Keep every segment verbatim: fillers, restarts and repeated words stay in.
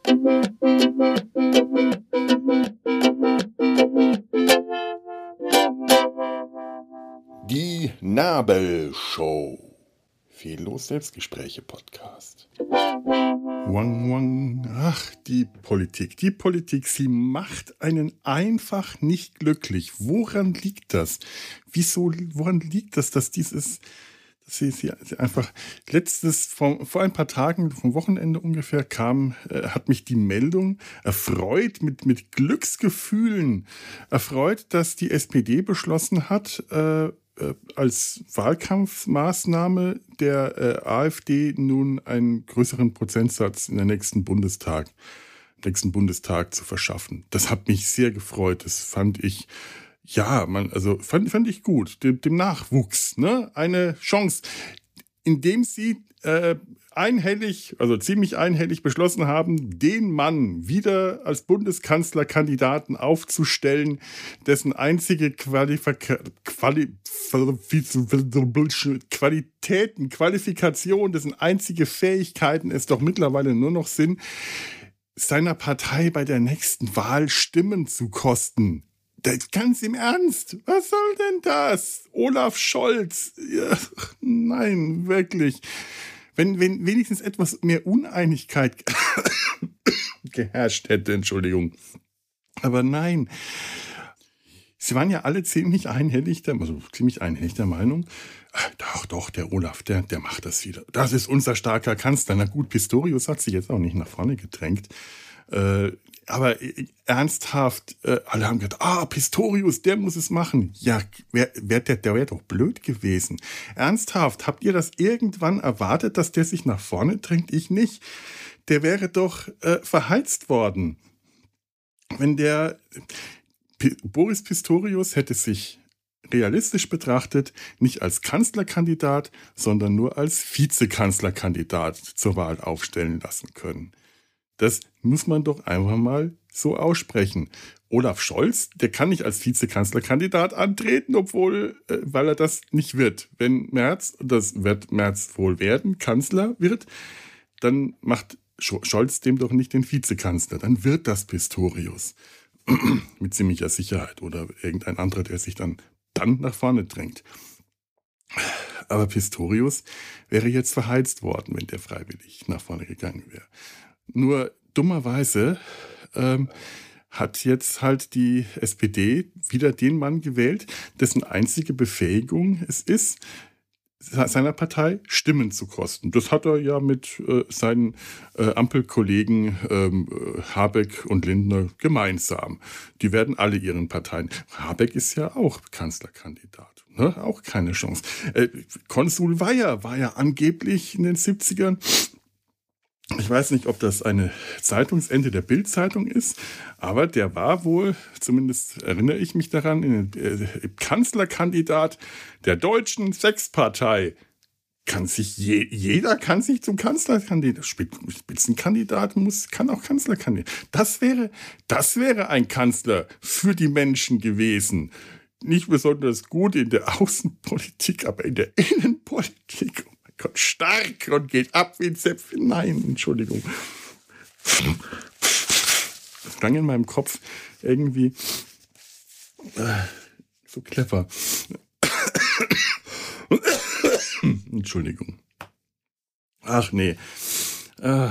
Die Nabelshow. Fehllos Selbstgespräche-Podcast. Wang, wang. Ach, die Politik. Die Politik, sie macht einen einfach nicht glücklich. Woran liegt das? Wieso, woran liegt das, dass dieses, dass sie, sie einfach, letztes, vor, vor ein paar Tagen, vom Wochenende ungefähr, kam, äh, hat mich die Meldung erfreut, mit, mit Glücksgefühlen erfreut, dass die S P D beschlossen hat, äh, als Wahlkampfmaßnahme der äh, AfD nun einen größeren Prozentsatz in der nächsten Bundestag, nächsten Bundestag zu verschaffen. Das hat mich sehr gefreut. Das fand ich, ja, man, also fand, fand ich gut. Dem, dem Nachwuchs, ne, eine Chance, indem sie äh, einhellig, also ziemlich einhellig beschlossen haben, den Mann wieder als Bundeskanzlerkandidaten aufzustellen, dessen einzige Qualifika- Quali- Qualitäten, Qualifikation, dessen einzige Fähigkeiten es doch mittlerweile nur noch sind, seiner Partei bei der nächsten Wahl Stimmen zu kosten. Das, ganz im Ernst, was soll denn das? Olaf Scholz, ja, nein, wirklich. Wenn, wenn wenigstens etwas mehr Uneinigkeit geherrscht hätte, Entschuldigung. Aber nein, sie waren ja alle ziemlich einhellig, der, also ziemlich einhellig der Meinung, doch, doch, der Olaf, der, der macht das wieder. Das ist unser starker Kanzler. Na gut, Pistorius hat sich jetzt auch nicht nach vorne gedrängt. Äh, aber ernsthaft, äh, alle haben gedacht, ah, Pistorius, der muss es machen. Ja, wär, wär der, der wäre doch blöd gewesen. Ernsthaft, habt ihr das irgendwann erwartet, dass der sich nach vorne drängt? Ich nicht. Der wäre doch äh, verheizt worden. Wenn der P- Boris Pistorius hätte sich realistisch betrachtet nicht als Kanzlerkandidat, sondern nur als Vizekanzlerkandidat zur Wahl aufstellen lassen können. Das muss man doch einfach mal so aussprechen. Olaf Scholz, der kann nicht als Vizekanzlerkandidat antreten, obwohl, äh, weil er das nicht wird. Wenn Merz, das wird Merz wohl werden, Kanzler wird, dann macht Scholz dem doch nicht den Vizekanzler. Dann wird das Pistorius. Mit ziemlicher Sicherheit. Oder irgendein anderer, der sich dann, dann nach vorne drängt. Aber Pistorius wäre jetzt verheizt worden, wenn der freiwillig nach vorne gegangen wäre. Nur dummerweise ähm, hat jetzt halt die S P D wieder den Mann gewählt, dessen einzige Befähigung es ist, seiner Partei Stimmen zu kosten. Das hat er ja mit äh, seinen äh, Ampelkollegen ähm, Habeck und Lindner gemeinsam. Die werden alle ihren Parteien. Habeck ist ja auch Kanzlerkandidat. Ne? Auch keine Chance. Äh, Konsul Weyer war ja angeblich in den siebzigern. Ich weiß nicht, ob das eine Zeitungsende der Bild-Zeitung ist, aber der war wohl, zumindest erinnere ich mich daran, in, äh, Kanzlerkandidat der deutschen Sechspartei. Kann sich je, jeder kann sich zum Kanzlerkandidat, Spitzenkandidat muss, kann auch Kanzlerkandidat. Das wäre, das wäre ein Kanzler für die Menschen gewesen. Nicht besonders gut in der Außenpolitik, aber in der Innenpolitik. Gott, stark und geht ab wie ein Zäpfchen. Nein, Entschuldigung. Das klang in meinem Kopf irgendwie äh, so clever. Entschuldigung. Ach nee. Äh,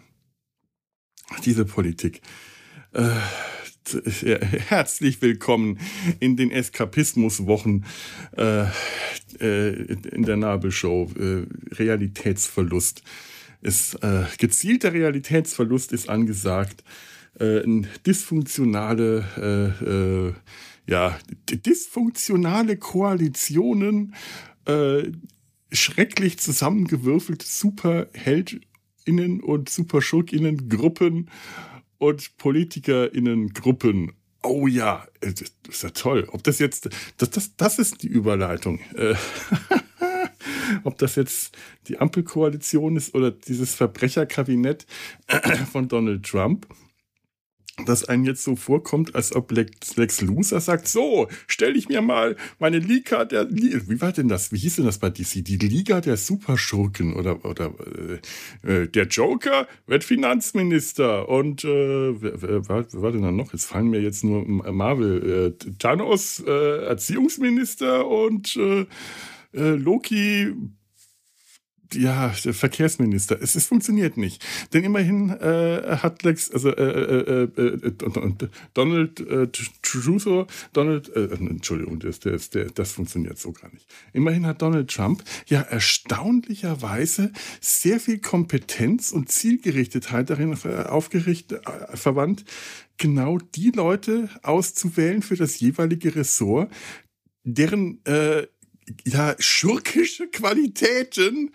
diese Politik. Äh, Herzlich willkommen in den Eskapismuswochen äh, äh, in der Nabelshow. Äh, Realitätsverlust. Ist, äh, gezielter Realitätsverlust ist angesagt. Äh, dysfunktionale, äh, äh, ja, dysfunktionale Koalitionen, äh, schrecklich zusammengewürfelte SuperheldInnen und SuperschurkInnen-Gruppen und PolitikerInnen-Gruppen. Oh ja, das ist ja toll. Ob das jetzt, das, das, das ist die Überleitung. Äh, ob das jetzt die Ampelkoalition ist oder dieses Verbrecherkabinett von Donald Trump. dass einem jetzt so vorkommt, als ob Lex, Lex Luthor sagt, so, stell ich mir mal meine Liga der, wie war denn das, wie hieß denn das bei D C, die Liga der Superschurken oder, oder äh, der Joker wird Finanzminister und äh, wer, wer, wer war denn da noch, jetzt fallen mir jetzt nur Marvel, äh, Thanos äh, Erziehungsminister und äh, äh, Loki ja, der Verkehrsminister. Es, es funktioniert nicht. Denn immerhin äh, hat Lex, also äh, äh, äh, Donald äh, Trump, Donald, äh, Entschuldigung, das, das, das funktioniert so gar nicht. Immerhin hat Donald Trump ja erstaunlicherweise sehr viel Kompetenz und Zielgerichtetheit darin aufgerichtet, äh, verwandt, genau die Leute auszuwählen für das jeweilige Ressort, deren äh, ja, schurkische Qualitäten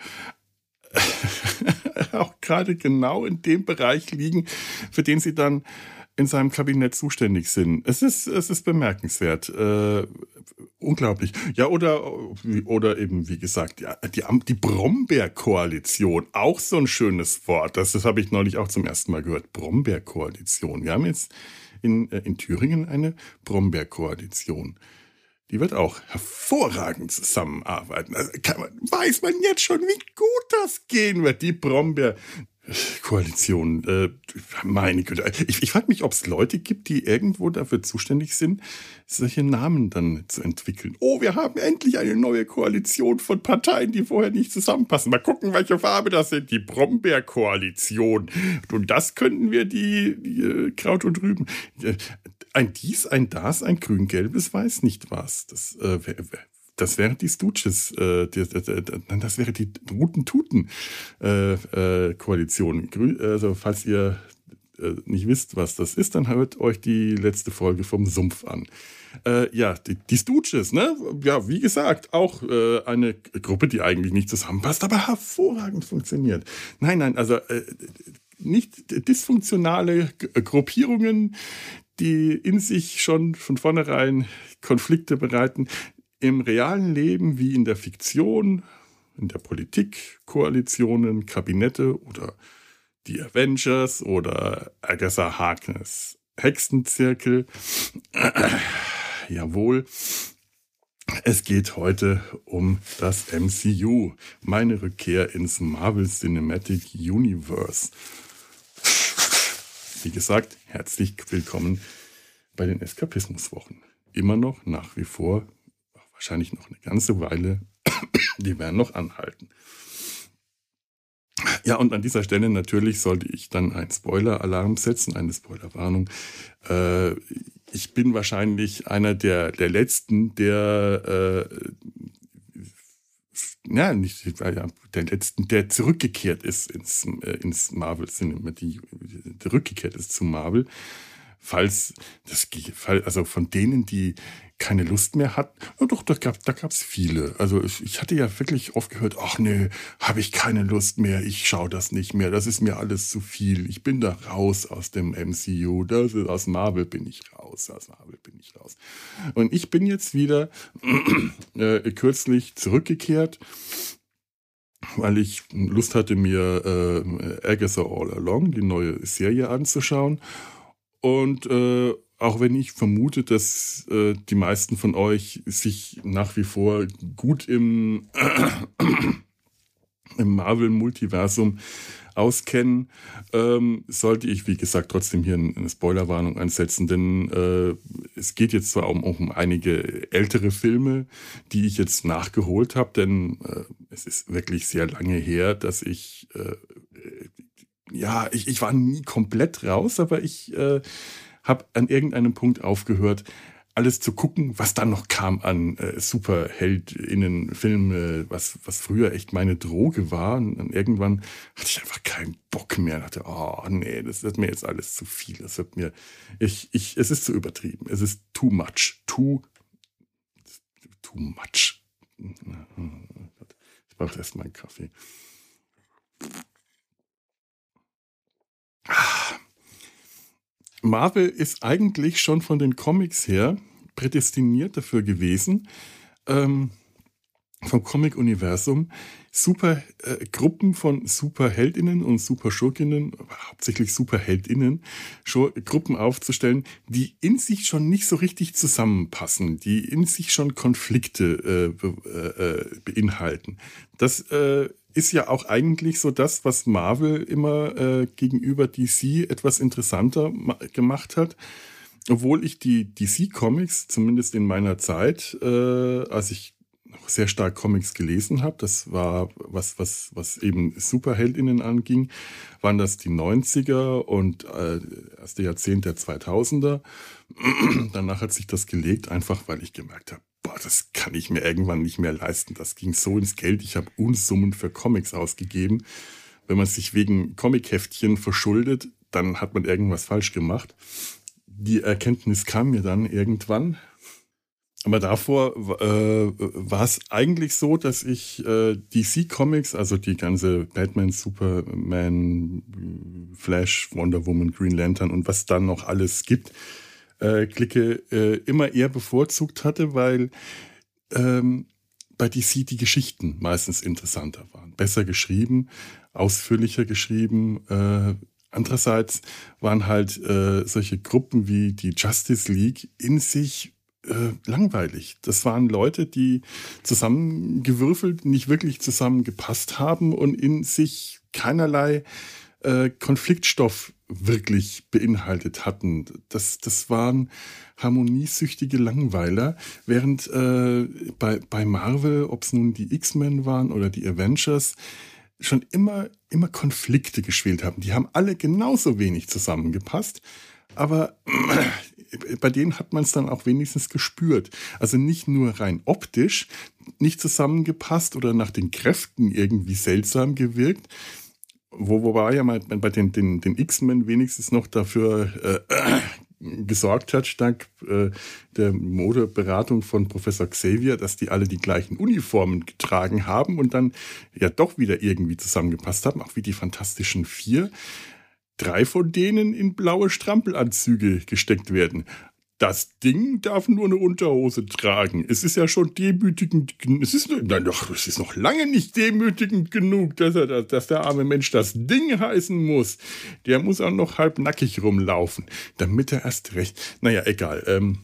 auch gerade genau in dem Bereich liegen, für den sie dann in seinem Kabinett zuständig sind. Es ist, es ist bemerkenswert. Äh, unglaublich. Ja, oder, oder eben, wie gesagt, ja, die, die Brombeer-Koalition. Auch so ein schönes Wort. Das, das habe ich neulich auch zum ersten Mal gehört. Brombeer-Koalition. Wir haben jetzt in, in Thüringen eine Brombeer-Koalition. Die wird auch hervorragend zusammenarbeiten. Also kann man, weiß man jetzt schon, wie gut das gehen wird, die Brombeer-Koalition. Äh, meine Güte. Ich, ich frage mich, ob es Leute gibt, die irgendwo dafür zuständig sind, solche Namen dann zu entwickeln. Oh, wir haben endlich eine neue Koalition von Parteien, die vorher nicht zusammenpassen. Mal gucken, welche Farbe das sind. Die Brombeer-Koalition. Und das könnten wir die, die äh, Kraut und Rüben. Äh, Ein Dies, ein Das, ein grün-gelbes Weiß nicht was. Das, äh, das wäre die Stooges, äh, die, das wäre die Ruten-Tuten-Koalition. Äh, äh, also falls ihr äh, nicht wisst, was das ist, dann hört euch die letzte Folge vom Sumpf an. Äh, ja, die, die Stooges, ne? Ja, wie gesagt, auch äh, eine Gruppe, die eigentlich nicht zusammenpasst, aber hervorragend funktioniert. Nein, nein, also äh, nicht dysfunktionale Gruppierungen, die in sich schon von vornherein Konflikte bereiten, im realen Leben wie in der Fiktion, in der Politik, Koalitionen, Kabinette oder die Avengers oder Agatha Harkness Hexenzirkel. Äh, jawohl. Es geht heute um das M C U, meine Rückkehr ins Marvel Cinematic Universe. Wie gesagt, herzlich willkommen bei den Eskapismuswochen. Immer noch, nach wie vor, wahrscheinlich noch eine ganze Weile, die werden noch anhalten. Ja, und an dieser Stelle natürlich sollte ich dann einen Spoiler-Alarm setzen, eine Spoilerwarnung. Äh, ich bin wahrscheinlich einer der, der Letzten, der äh, ja, nicht ja, der Letzten, der zurückgekehrt ist ins, äh, ins Marvel Cinema, die, der rückgekehrt ist zu Marvel. Falls das, also von denen, die keine Lust mehr hatten, ja doch, da gab da gab's viele. Also ich, ich hatte ja wirklich oft gehört, ach nee, habe ich keine Lust mehr, ich schaue das nicht mehr, das ist mir alles zu viel, ich bin da raus aus dem M C U, das ist, aus Marvel bin ich raus, aus Marvel bin ich raus. Und ich bin jetzt wieder äh, kürzlich zurückgekehrt, weil ich Lust hatte, mir äh, Agatha All Along, die neue Serie, anzuschauen. Und äh, auch wenn ich vermute, dass äh, die meisten von euch sich nach wie vor gut im, äh, im Marvel-Multiversum auskennen, ähm, sollte ich, wie gesagt, trotzdem hier eine Spoilerwarnung einsetzen, denn äh, es geht jetzt zwar um, um einige ältere Filme, die ich jetzt nachgeholt habe, denn äh, es ist wirklich sehr lange her, dass ich äh, ja, ich, ich war nie komplett raus, aber ich äh, habe an irgendeinem Punkt aufgehört, alles zu gucken, was dann noch kam an äh, SuperheldInnen-Filmen, was, was früher echt meine Droge war. Und dann irgendwann hatte ich einfach keinen Bock mehr. Ich dachte, oh nee, das ist mir jetzt alles zu viel. Das wird mir, ich, ich, es ist zu übertrieben. Es ist too much. Too, too much. Ich brauche erst mal einen Kaffee. Marvel ist eigentlich schon von den Comics her prädestiniert dafür gewesen, ähm, vom Comic-Universum super äh, Gruppen von Superheldinnen und Superschurkinnen, aber hauptsächlich Superheldinnen, schon Gruppen aufzustellen, die in sich schon nicht so richtig zusammenpassen, die in sich schon Konflikte äh, be, äh, beinhalten. Das äh, ist ja auch eigentlich so das, was Marvel immer äh, gegenüber D C etwas interessanter ma- gemacht hat. Obwohl ich die D C-Comics, zumindest in meiner Zeit, äh, als ich noch sehr stark Comics gelesen habe, das war was, was, was eben SuperheldInnen anging, waren das die neunziger und äh, erste Jahrzehnt der zweitausender. Danach hat sich das gelegt, einfach weil ich gemerkt habe, boah, das kann ich mir irgendwann nicht mehr leisten. Das ging so ins Geld. Ich habe Unsummen für Comics ausgegeben. Wenn man sich wegen Comicheftchen verschuldet, dann hat man irgendwas falsch gemacht. Die Erkenntnis kam mir dann irgendwann. Aber davor äh, war es eigentlich so, dass ich äh, D C-Comics, also die ganze Batman, Superman, Flash, Wonder Woman, Green Lantern und was dann noch alles gibt, äh, Clique, äh, immer eher bevorzugt hatte, weil ähm, bei D C die Geschichten meistens interessanter waren. Besser geschrieben, ausführlicher geschrieben. Äh, andererseits waren halt äh, solche Gruppen wie die Justice League in sich Äh, langweilig. Das waren Leute, die zusammengewürfelt, nicht wirklich zusammengepasst haben und in sich keinerlei äh, Konfliktstoff wirklich beinhaltet hatten. Das, das waren harmoniesüchtige Langweiler, während äh, bei, bei Marvel, ob es nun die X-Men waren oder die Avengers, schon immer, immer Konflikte gespielt haben. Die haben alle genauso wenig zusammengepasst, aber bei denen hat man es dann auch wenigstens gespürt. Also nicht nur rein optisch nicht zusammengepasst oder nach den Kräften irgendwie seltsam gewirkt, wo, wobei ja mal bei den, den, den X-Men wenigstens noch dafür äh, gesorgt hat, dank äh, der Modeberatung von Professor Xavier, dass die alle die gleichen Uniformen getragen haben und dann ja doch wieder irgendwie zusammengepasst haben, auch wie die Fantastischen Vier. Drei von denen in blaue Strampelanzüge gesteckt werden. Das Ding darf nur eine Unterhose tragen. Es ist ja schon demütigend. Es ist, nein, doch, es ist noch lange nicht demütigend genug, dass, er, dass der arme Mensch das Ding heißen muss. Der muss auch noch halb nackig rumlaufen, damit er erst recht. Naja, egal. Ähm,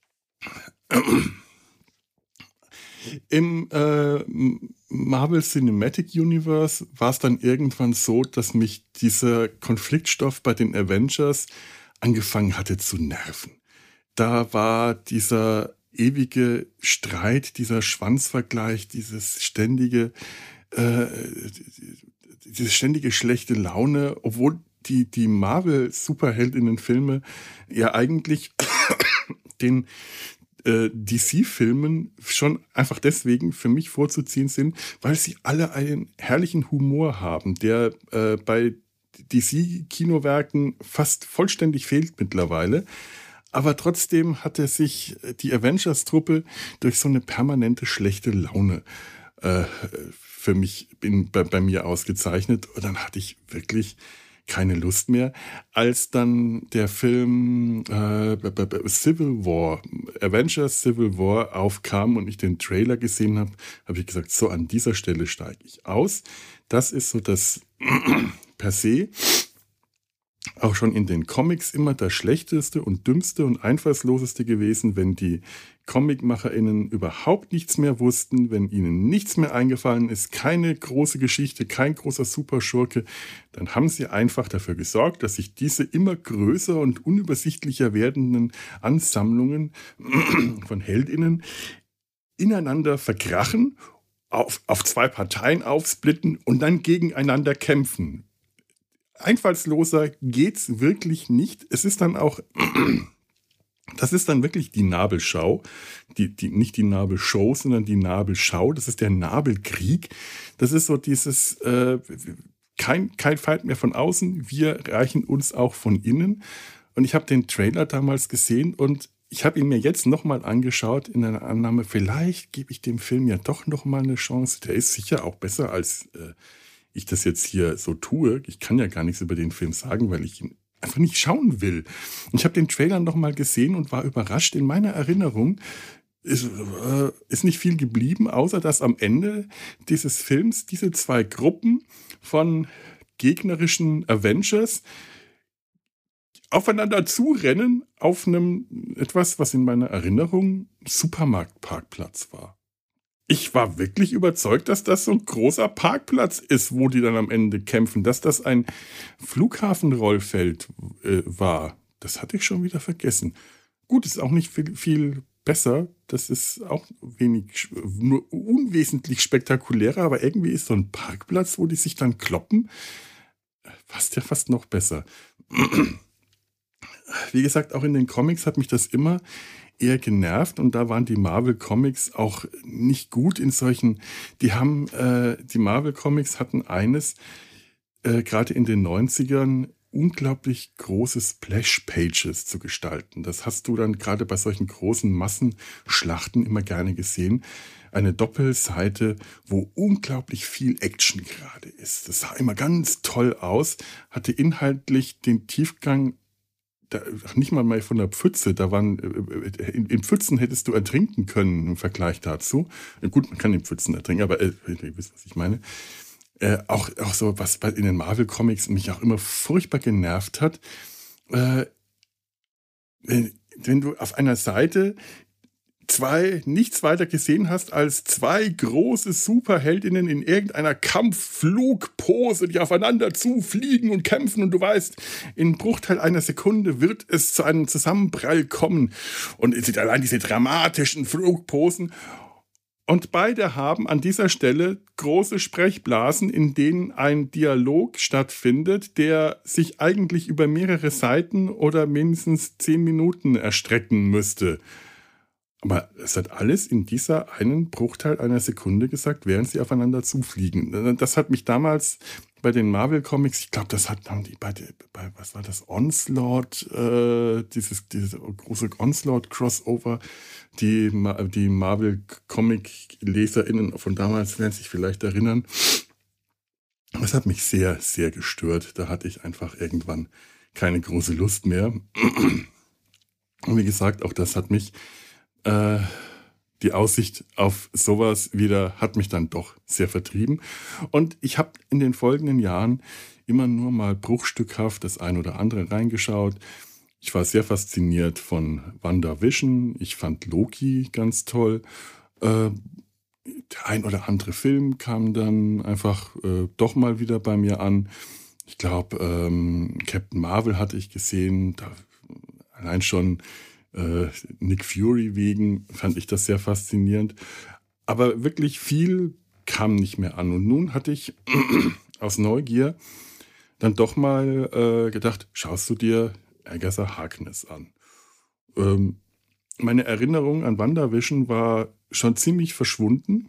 Im äh, Marvel Cinematic Universe war es dann irgendwann so, dass mich dieser Konfliktstoff bei den Avengers angefangen hatte zu nerven. Da war dieser ewige Streit, dieser Schwanzvergleich, dieses ständige, äh, diese ständige schlechte Laune, obwohl die, die Marvel-Superheldinnen-Filme ja eigentlich den D C-Filmen schon einfach deswegen für mich vorzuziehen sind, weil sie alle einen herrlichen Humor haben, der äh, bei D C-Kinowerken fast vollständig fehlt mittlerweile. Aber trotzdem hat er sich die Avengers-Truppe durch so eine permanente schlechte Laune äh, für mich in, bei, bei mir ausgezeichnet. Und dann hatte ich wirklich keine Lust mehr, als dann der Film äh, Civil War, Avengers Civil War aufkam und ich den Trailer gesehen habe, habe ich gesagt, so an dieser Stelle steige ich aus. Das ist so das per se auch schon in den Comics immer das Schlechteste und Dümmste und Einfallsloseste gewesen, wenn die ComicmacherInnen überhaupt nichts mehr wussten, wenn ihnen nichts mehr eingefallen ist, keine große Geschichte, kein großer Superschurke, dann haben sie einfach dafür gesorgt, dass sich diese immer größer und unübersichtlicher werdenden Ansammlungen von HeldInnen ineinander verkrachen, auf, auf zwei Parteien aufsplitten und dann gegeneinander kämpfen. Einfallsloser geht's wirklich nicht. Es ist dann auch, das ist dann wirklich die Nabelschau, die, die, nicht die Nabelshow, sondern die Nabelschau. Das ist der Nabelkrieg. Das ist so dieses, äh, kein, kein Feind mehr von außen, wir reichen uns auch von innen. Und ich habe den Trailer damals gesehen und ich habe ihn mir jetzt nochmal angeschaut in einer Annahme, vielleicht gebe ich dem Film ja doch nochmal eine Chance. Der ist sicher auch besser als äh, ich das jetzt hier so tue. Ich kann ja gar nichts über den Film sagen, weil ich ihn einfach nicht schauen will. Und ich habe den Trailer noch mal gesehen und war überrascht in meiner Erinnerung, ist, äh, ist nicht viel geblieben, außer dass am Ende dieses Films diese zwei Gruppen von gegnerischen Avengers aufeinander zurennen auf einem etwas, was in meiner Erinnerung Supermarktparkplatz war. Ich war wirklich überzeugt, dass das so ein großer Parkplatz ist, wo die dann am Ende kämpfen, dass das ein Flughafenrollfeld äh, war. Das hatte ich schon wieder vergessen. Gut, ist auch nicht viel, viel besser. Das ist auch wenig, nur unwesentlich spektakulärer, aber irgendwie ist so ein Parkplatz, wo die sich dann kloppen, passt ja fast noch besser. Wie gesagt, auch in den Comics hat mich das immer eher genervt und da waren die Marvel Comics auch nicht gut in solchen, die haben, äh, die Marvel Comics hatten eines, äh, gerade in den neunzigern, unglaublich große Splash-Pages zu gestalten. Das hast du dann gerade bei solchen großen Massenschlachten immer gerne gesehen. Eine Doppelseite, wo unglaublich viel Action gerade ist. Das sah immer ganz toll aus, hatte inhaltlich den Tiefgang, da, nicht mal mal von der Pfütze, da waren, in, in Pfützen hättest du ertrinken können im Vergleich dazu. Gut, man kann in Pfützen ertrinken, aber äh, ihr wisst, was ich meine. Äh, auch, auch so, was bei, in den Marvel-Comics mich auch immer furchtbar genervt hat, äh, wenn, wenn du auf einer Seite zwei nichts weiter gesehen hast als zwei große Superheldinnen in irgendeiner Kampfflugpose, die aufeinander zufliegen und kämpfen und du weißt, in Bruchteil einer Sekunde wird es zu einem Zusammenprall kommen und es sind allein diese dramatischen Flugposen. Und beide haben an dieser Stelle große Sprechblasen, in denen ein Dialog stattfindet, der sich eigentlich über mehrere Seiten oder mindestens zehn Minuten erstrecken müsste. Aber es hat alles in dieser einen Bruchteil einer Sekunde gesagt, während sie aufeinander zufliegen. Das hat mich damals bei den Marvel-Comics, ich glaube, das hat haben die bei, bei was war das, Onslaught, äh, dieses, dieses große Onslaught-Crossover, die, die Marvel-Comic-LeserInnen von damals werden sich vielleicht erinnern. Das hat mich sehr, sehr gestört. Da hatte ich einfach irgendwann keine große Lust mehr. Und wie gesagt, auch das hat mich Äh, die Aussicht auf sowas wieder hat mich dann doch sehr vertrieben. Und ich habe in den folgenden Jahren immer nur mal bruchstückhaft das ein oder andere reingeschaut. Ich war sehr fasziniert von WandaVision. Ich fand Loki ganz toll. Äh, der ein oder andere Film kam dann einfach äh, doch mal wieder bei mir an. Ich glaube, ähm, Captain Marvel hatte ich gesehen. Da, allein schon Nick Fury wegen fand ich das sehr faszinierend. Aber wirklich viel kam nicht mehr an. Und nun hatte ich aus Neugier dann doch mal äh, gedacht, schaust du dir Agatha Harkness an. Ähm, meine Erinnerung an WandaVision war schon ziemlich verschwunden.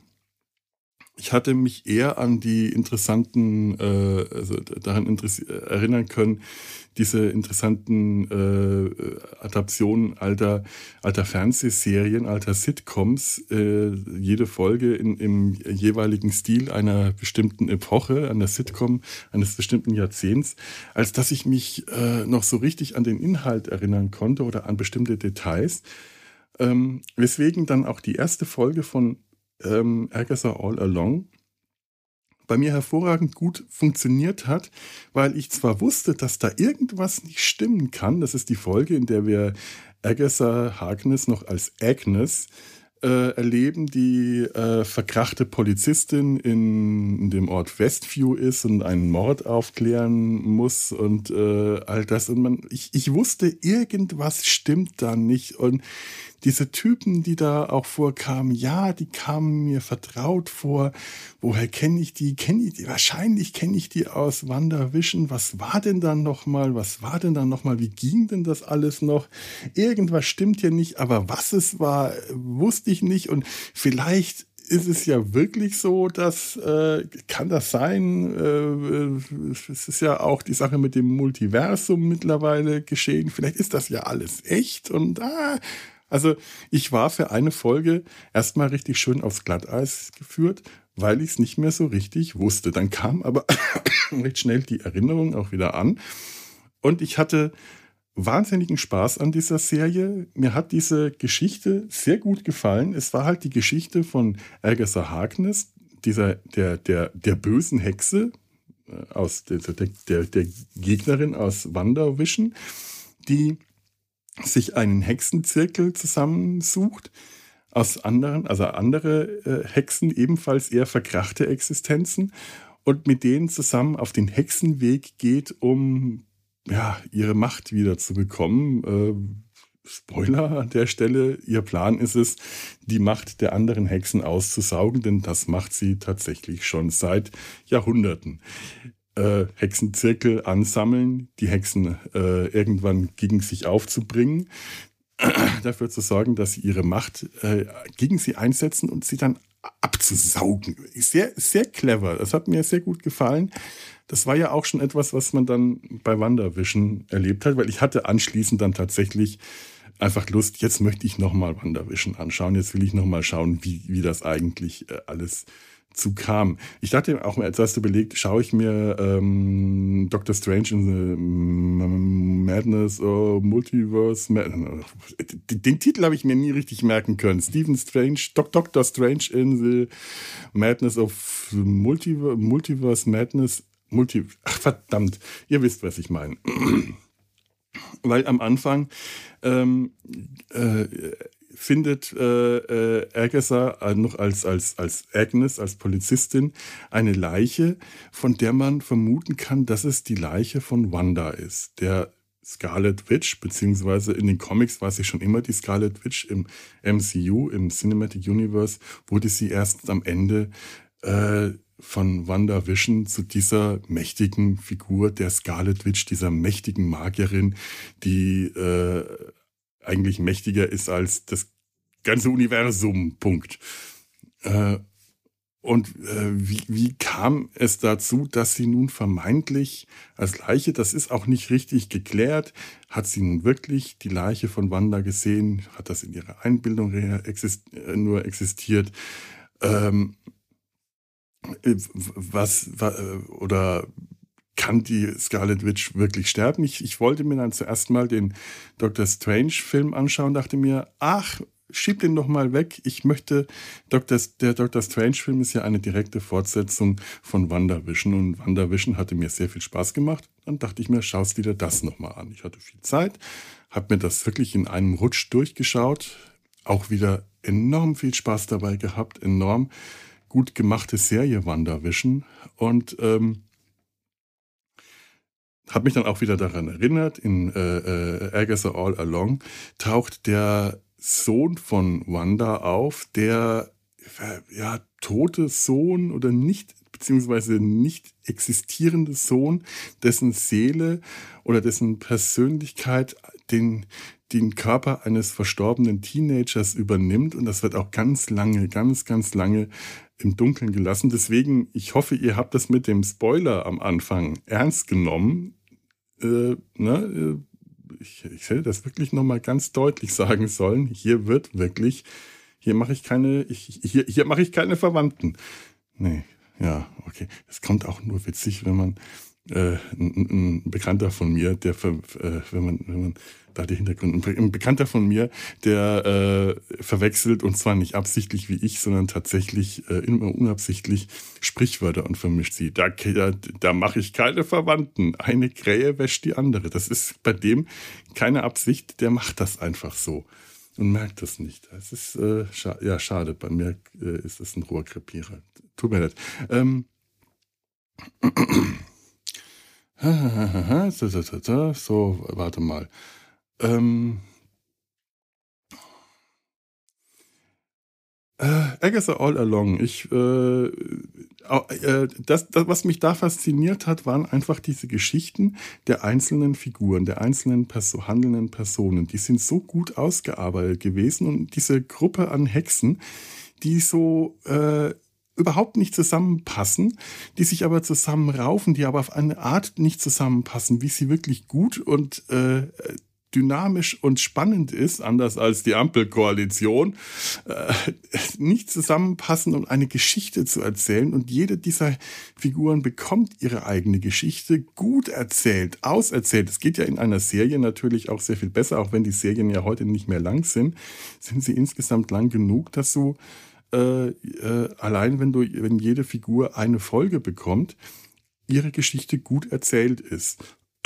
Ich hatte mich eher an die interessanten, äh, also daran interessi- erinnern können, diese interessanten äh, Adaptionen alter, alter Fernsehserien, alter Sitcoms, äh, jede Folge in, im jeweiligen Stil einer bestimmten Epoche, einer Sitcom eines bestimmten Jahrzehnts, als dass ich mich äh, noch so richtig an den Inhalt erinnern konnte oder an bestimmte Details. Ähm, weswegen dann auch die erste Folge von ähm, Agatha All Along bei mir hervorragend gut funktioniert hat, weil ich zwar wusste, dass da irgendwas nicht stimmen kann. Das ist die Folge, in der wir Agatha Harkness noch als Agnes äh, erleben, die äh, verkrachte Polizistin in, in dem Ort Westview ist und einen Mord aufklären muss und äh, all das. Und man, ich, ich wusste, irgendwas stimmt da nicht. Und diese Typen, die da auch vorkamen, ja, die kamen mir vertraut vor. Woher kenne ich die? Kenne ich die? Wahrscheinlich kenne ich die aus WandaVision. Was war denn dann nochmal? Was war denn dann nochmal? Wie ging denn das alles noch? Irgendwas stimmt hier nicht, aber was es war, wusste ich nicht. Und vielleicht ist es ja wirklich so, dass, äh, kann das sein? Äh, es ist ja auch die Sache mit dem Multiversum mittlerweile geschehen. Vielleicht ist das ja alles echt und ah, also ich war für eine Folge erstmal richtig schön aufs Glatteis geführt, weil ich es nicht mehr so richtig wusste. Dann kam aber recht schnell die Erinnerung auch wieder an. Und ich hatte wahnsinnigen Spaß an dieser Serie. Mir hat diese Geschichte sehr gut gefallen. Es war halt die Geschichte von Agatha Harkness, dieser, der, der, der bösen Hexe, äh, aus der, der, der, der Gegnerin aus WandaVision, die sich einen Hexenzirkel zusammensucht aus anderen, also andere äh, Hexen, ebenfalls eher verkrachte Existenzen, und mit denen zusammen auf den Hexenweg geht, um ja, ihre Macht wieder zu bekommen. Äh, Spoiler an der Stelle, ihr Plan ist es, die Macht der anderen Hexen auszusaugen, denn das macht sie tatsächlich schon seit Jahrhunderten. Äh, Hexenzirkel ansammeln, die Hexen äh, irgendwann gegen sich aufzubringen, dafür zu sorgen, dass sie ihre Macht äh, gegen sie einsetzen und sie dann abzusaugen. Sehr, sehr clever. Das hat mir sehr gut gefallen. Das war ja auch schon etwas, was man dann bei WandaVision erlebt hat, weil ich hatte anschließend dann tatsächlich einfach Lust, jetzt möchte ich nochmal WandaVision anschauen, jetzt will ich nochmal schauen, wie, wie das eigentlich äh, alles zu kam. Ich dachte auch mal, als du belegt, schaue ich mir ähm, Doctor Strange in the Madness or Multiverse. Den, den Titel habe ich mir nie richtig merken können. Stephen Strange, Doc, Doctor Strange in the Madness of Multiverse, Multiverse Madness. Multi, ach verdammt, ihr wisst, was ich meine. Weil am Anfang ähm, äh, findet äh, äh, Agatha noch als, als, als Agnes, als Polizistin, eine Leiche, von der man vermuten kann, dass es die Leiche von Wanda ist. Der Scarlet Witch, beziehungsweise in den Comics war sie schon immer die Scarlet Witch. Im M C U, im Cinematic Universe, wurde sie erst am Ende äh, von WandaVision zu dieser mächtigen Figur der Scarlet Witch, dieser mächtigen Magierin, die äh, eigentlich mächtiger ist als das ganze Universum. Punkt. Äh, und äh, wie, wie kam es dazu, dass sie nun vermeintlich als Leiche, das ist auch nicht richtig geklärt, hat sie nun wirklich die Leiche von Wanda gesehen? Hat das in ihrer Einbildung exist- nur existiert? Ähm, was, was oder kann die Scarlet Witch wirklich sterben? Ich, ich wollte mir dann zuerst mal den Doctor Strange-Film anschauen, dachte mir, ach, schieb den doch mal weg. Ich möchte, Doctor, der Doctor Strange-Film ist ja eine direkte Fortsetzung von WandaVision, und WandaVision hatte mir sehr viel Spaß gemacht. Dann dachte ich mir, schaust dir das nochmal an. Ich hatte viel Zeit, habe mir das wirklich in einem Rutsch durchgeschaut, auch wieder enorm viel Spaß dabei gehabt, enorm gut gemachte Serie WandaVision, und ähm, habe mich dann auch wieder daran erinnert, in äh, äh, Agatha All Along taucht der Sohn von Wanda auf, der äh, ja, tote Sohn oder nicht, beziehungsweise nicht existierende Sohn, dessen Seele oder dessen Persönlichkeit den, den Körper eines verstorbenen Teenagers übernimmt, und das wird auch ganz lange, ganz, ganz lange im Dunkeln gelassen. Deswegen, ich hoffe, ihr habt das mit dem Spoiler am Anfang ernst genommen. Äh, ne? ich, ich hätte das wirklich nochmal ganz deutlich sagen sollen. Hier wird wirklich, hier mache ich keine, ich, hier, hier mache ich keine Verwandten. Nee, ja, okay. Es kommt auch nur witzig, wenn man äh, ein, ein Bekannter von mir, der, äh, wenn man, wenn man da die Hintergründe, ein Bekannter von mir, der äh, verwechselt, und zwar nicht absichtlich wie ich, sondern tatsächlich äh, immer unabsichtlich Sprichwörter und vermischt sie. Da, da, da mache ich keine Verwandten. Eine Krähe wäscht die andere. Das ist bei dem keine Absicht, der macht das einfach so und merkt das nicht. Das ist äh, scha- ja schade. Bei mir äh, ist es ein Rohrkrepierer. Tut mir leid. Ähm, so, so, so, so, so, warte mal. Ähm, äh, Agatha All Along. Ich, äh, äh, das, das, was mich da fasziniert hat, waren einfach diese Geschichten der einzelnen Figuren, der einzelnen Perso- handelnden Personen. Die sind so gut ausgearbeitet gewesen, und diese Gruppe an Hexen, die so äh, überhaupt nicht zusammenpassen, die sich aber zusammenraufen, die aber auf eine Art nicht zusammenpassen, wie sie wirklich gut und äh, dynamisch und spannend ist, anders als die Ampelkoalition, äh, nicht zusammenpassen, um eine Geschichte zu erzählen. Und jede dieser Figuren bekommt ihre eigene Geschichte gut erzählt, auserzählt. Es geht ja in einer Serie natürlich auch sehr viel besser, auch wenn die Serien ja heute nicht mehr lang sind, sind sie insgesamt lang genug, dass du äh, äh, allein wenn du, wenn jede Figur eine Folge bekommt, ihre Geschichte gut erzählt ist.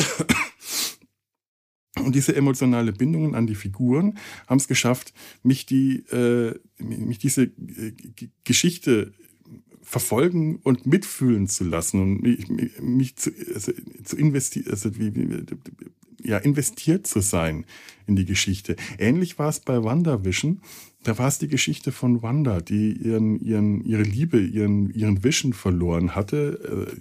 Und diese emotionale Bindungen an die Figuren haben es geschafft, mich, die, äh, mich diese äh, G- Geschichte verfolgen und mitfühlen zu lassen und mich, mich zu, also, zu investieren, also, wie, wie, ja, investiert zu sein in die Geschichte. Ähnlich war es bei WandaVision. Da war es die Geschichte von Wanda, die ihren, ihren, ihre Liebe, ihren, ihren Vision verloren hatte,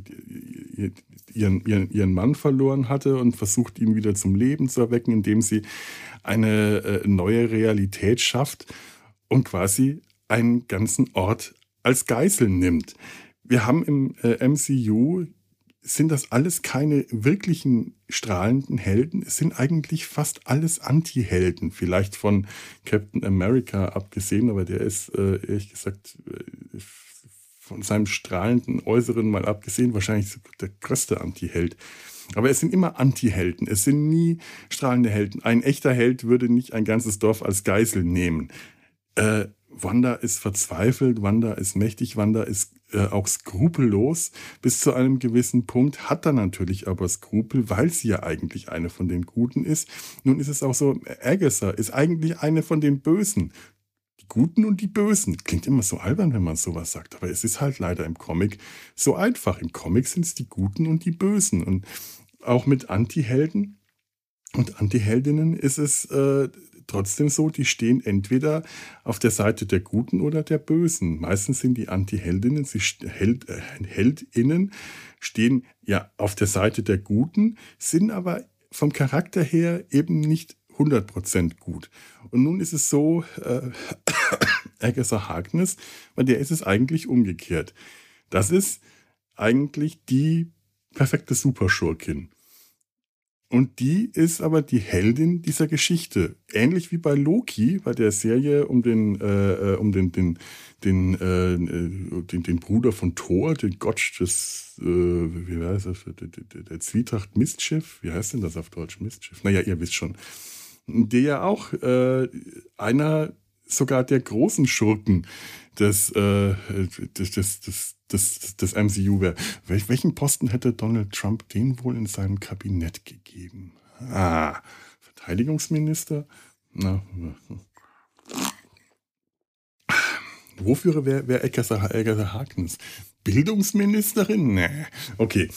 äh, ihren, ihren, ihren Mann verloren hatte und versucht, ihn wieder zum Leben zu erwecken, indem sie eine äh, neue Realität schafft und quasi einen ganzen Ort als Geißel nimmt. Wir haben im äh, M C U, sind das alles keine wirklichen strahlenden Helden. Es sind eigentlich fast alles Anti-Helden. Vielleicht von Captain America abgesehen, aber der ist, äh, ehrlich gesagt, äh, von seinem strahlenden Äußeren mal abgesehen, wahrscheinlich der größte Anti-Held. Aber es sind immer Anti-Helden. Es sind nie strahlende Helden. Ein echter Held würde nicht ein ganzes Dorf als Geißel nehmen. Äh, Wanda ist verzweifelt, Wanda ist mächtig, Wanda ist äh, auch skrupellos bis zu einem gewissen Punkt, hat dann natürlich aber Skrupel, weil sie ja eigentlich eine von den Guten ist. Nun ist es auch so, Agatha ist eigentlich eine von den Bösen. Die Guten und die Bösen. Klingt immer so albern, wenn man sowas sagt, aber es ist halt leider im Comic so einfach. Im Comic sind es die Guten und die Bösen. Und auch mit Anti-Helden und Anti-Heldinnen ist es äh, trotzdem so, die stehen entweder auf der Seite der Guten oder der Bösen. Meistens sind die Anti-Heldinnen, sie Held, äh, Heldinnen stehen ja auf der Seite der Guten, sind aber vom Charakter her eben nicht hundert Prozent gut. Und nun ist es so, äh, Agatha Harkness, bei der ist es eigentlich umgekehrt. Das ist eigentlich die perfekte Superschurkin. Und die ist aber die Heldin dieser Geschichte. Ähnlich wie bei Loki, bei der Serie um den, äh, um den, den, den, äh, den, den Bruder von Thor, den Gott des, äh, wie heißt das, der, der, der Zwietracht Mistschiff. Wie heißt denn das auf Deutsch? Mistschiff? Naja, ihr wisst schon. Der ja auch äh, einer sogar der großen Schurken des, äh, des, des, des, des, des M C U wäre. Wel welchen Posten hätte Donald Trump den wohl in seinem Kabinett gegeben? Ah, Verteidigungsminister? Na, wofür wäre wär Agatha, Agatha Harkness? Bildungsministerin? Nee. Okay.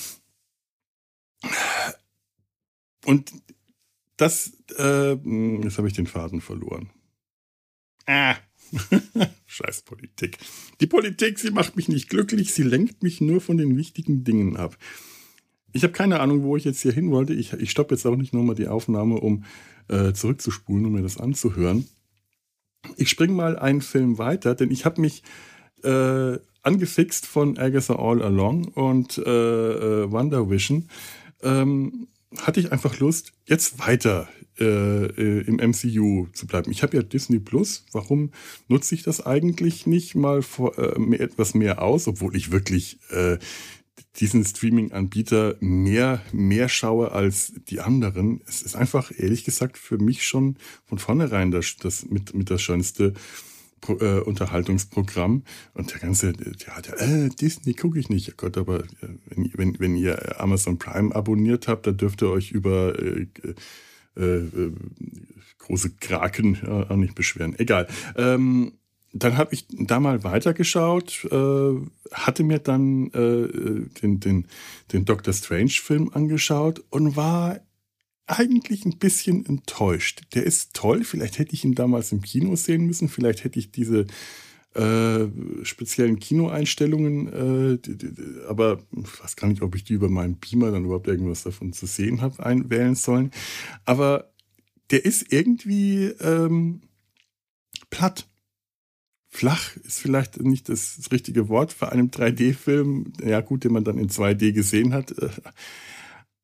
Und das, äh, jetzt habe ich den Faden verloren. Ah. Scheiß Politik. Die Politik, sie macht mich nicht glücklich, sie lenkt mich nur von den wichtigen Dingen ab. Ich habe keine Ahnung, wo ich jetzt hier hin wollte. Ich, ich stoppe jetzt auch nicht nochmal die Aufnahme, um äh, zurückzuspulen, um mir das anzuhören. Ich springe mal einen Film weiter, denn ich habe mich äh, angefixt von Agatha All Along und äh, äh, WandaVision. Ähm, hatte ich einfach Lust, jetzt weiter äh, äh, im M C U zu bleiben. Ich habe ja Disney Plus. Warum nutze ich das eigentlich nicht mal vor, äh, mehr, etwas mehr aus, obwohl ich wirklich äh, diesen Streaming-Anbieter mehr, mehr schaue als die anderen? Es ist einfach, ehrlich gesagt, für mich schon von vornherein das, das mit, mit das schönste Pro, äh, Unterhaltungsprogramm. Und der ganze, ja, der, äh, Disney gucke ich nicht. Ja Gott, aber äh, wenn, wenn, wenn ihr Amazon Prime abonniert habt, dann dürft ihr euch über äh, äh, äh, große Kraken äh, auch nicht beschweren. Egal. Ähm, dann habe ich da mal weitergeschaut, äh, hatte mir dann äh, den, den, den Doctor Strange-Film angeschaut und war eigentlich ein bisschen enttäuscht. Der ist toll, vielleicht hätte ich ihn damals im Kino sehen müssen, vielleicht hätte ich diese äh, speziellen Kinoeinstellungen, äh, die, die, aber ich weiß gar nicht, ob ich die über meinen Beamer dann überhaupt irgendwas davon zu sehen habe, einwählen sollen. Aber der ist irgendwie ähm, platt. Flach ist vielleicht nicht das, das richtige Wort für einen drei D-Film, ja gut, den man dann in zwei D gesehen hat.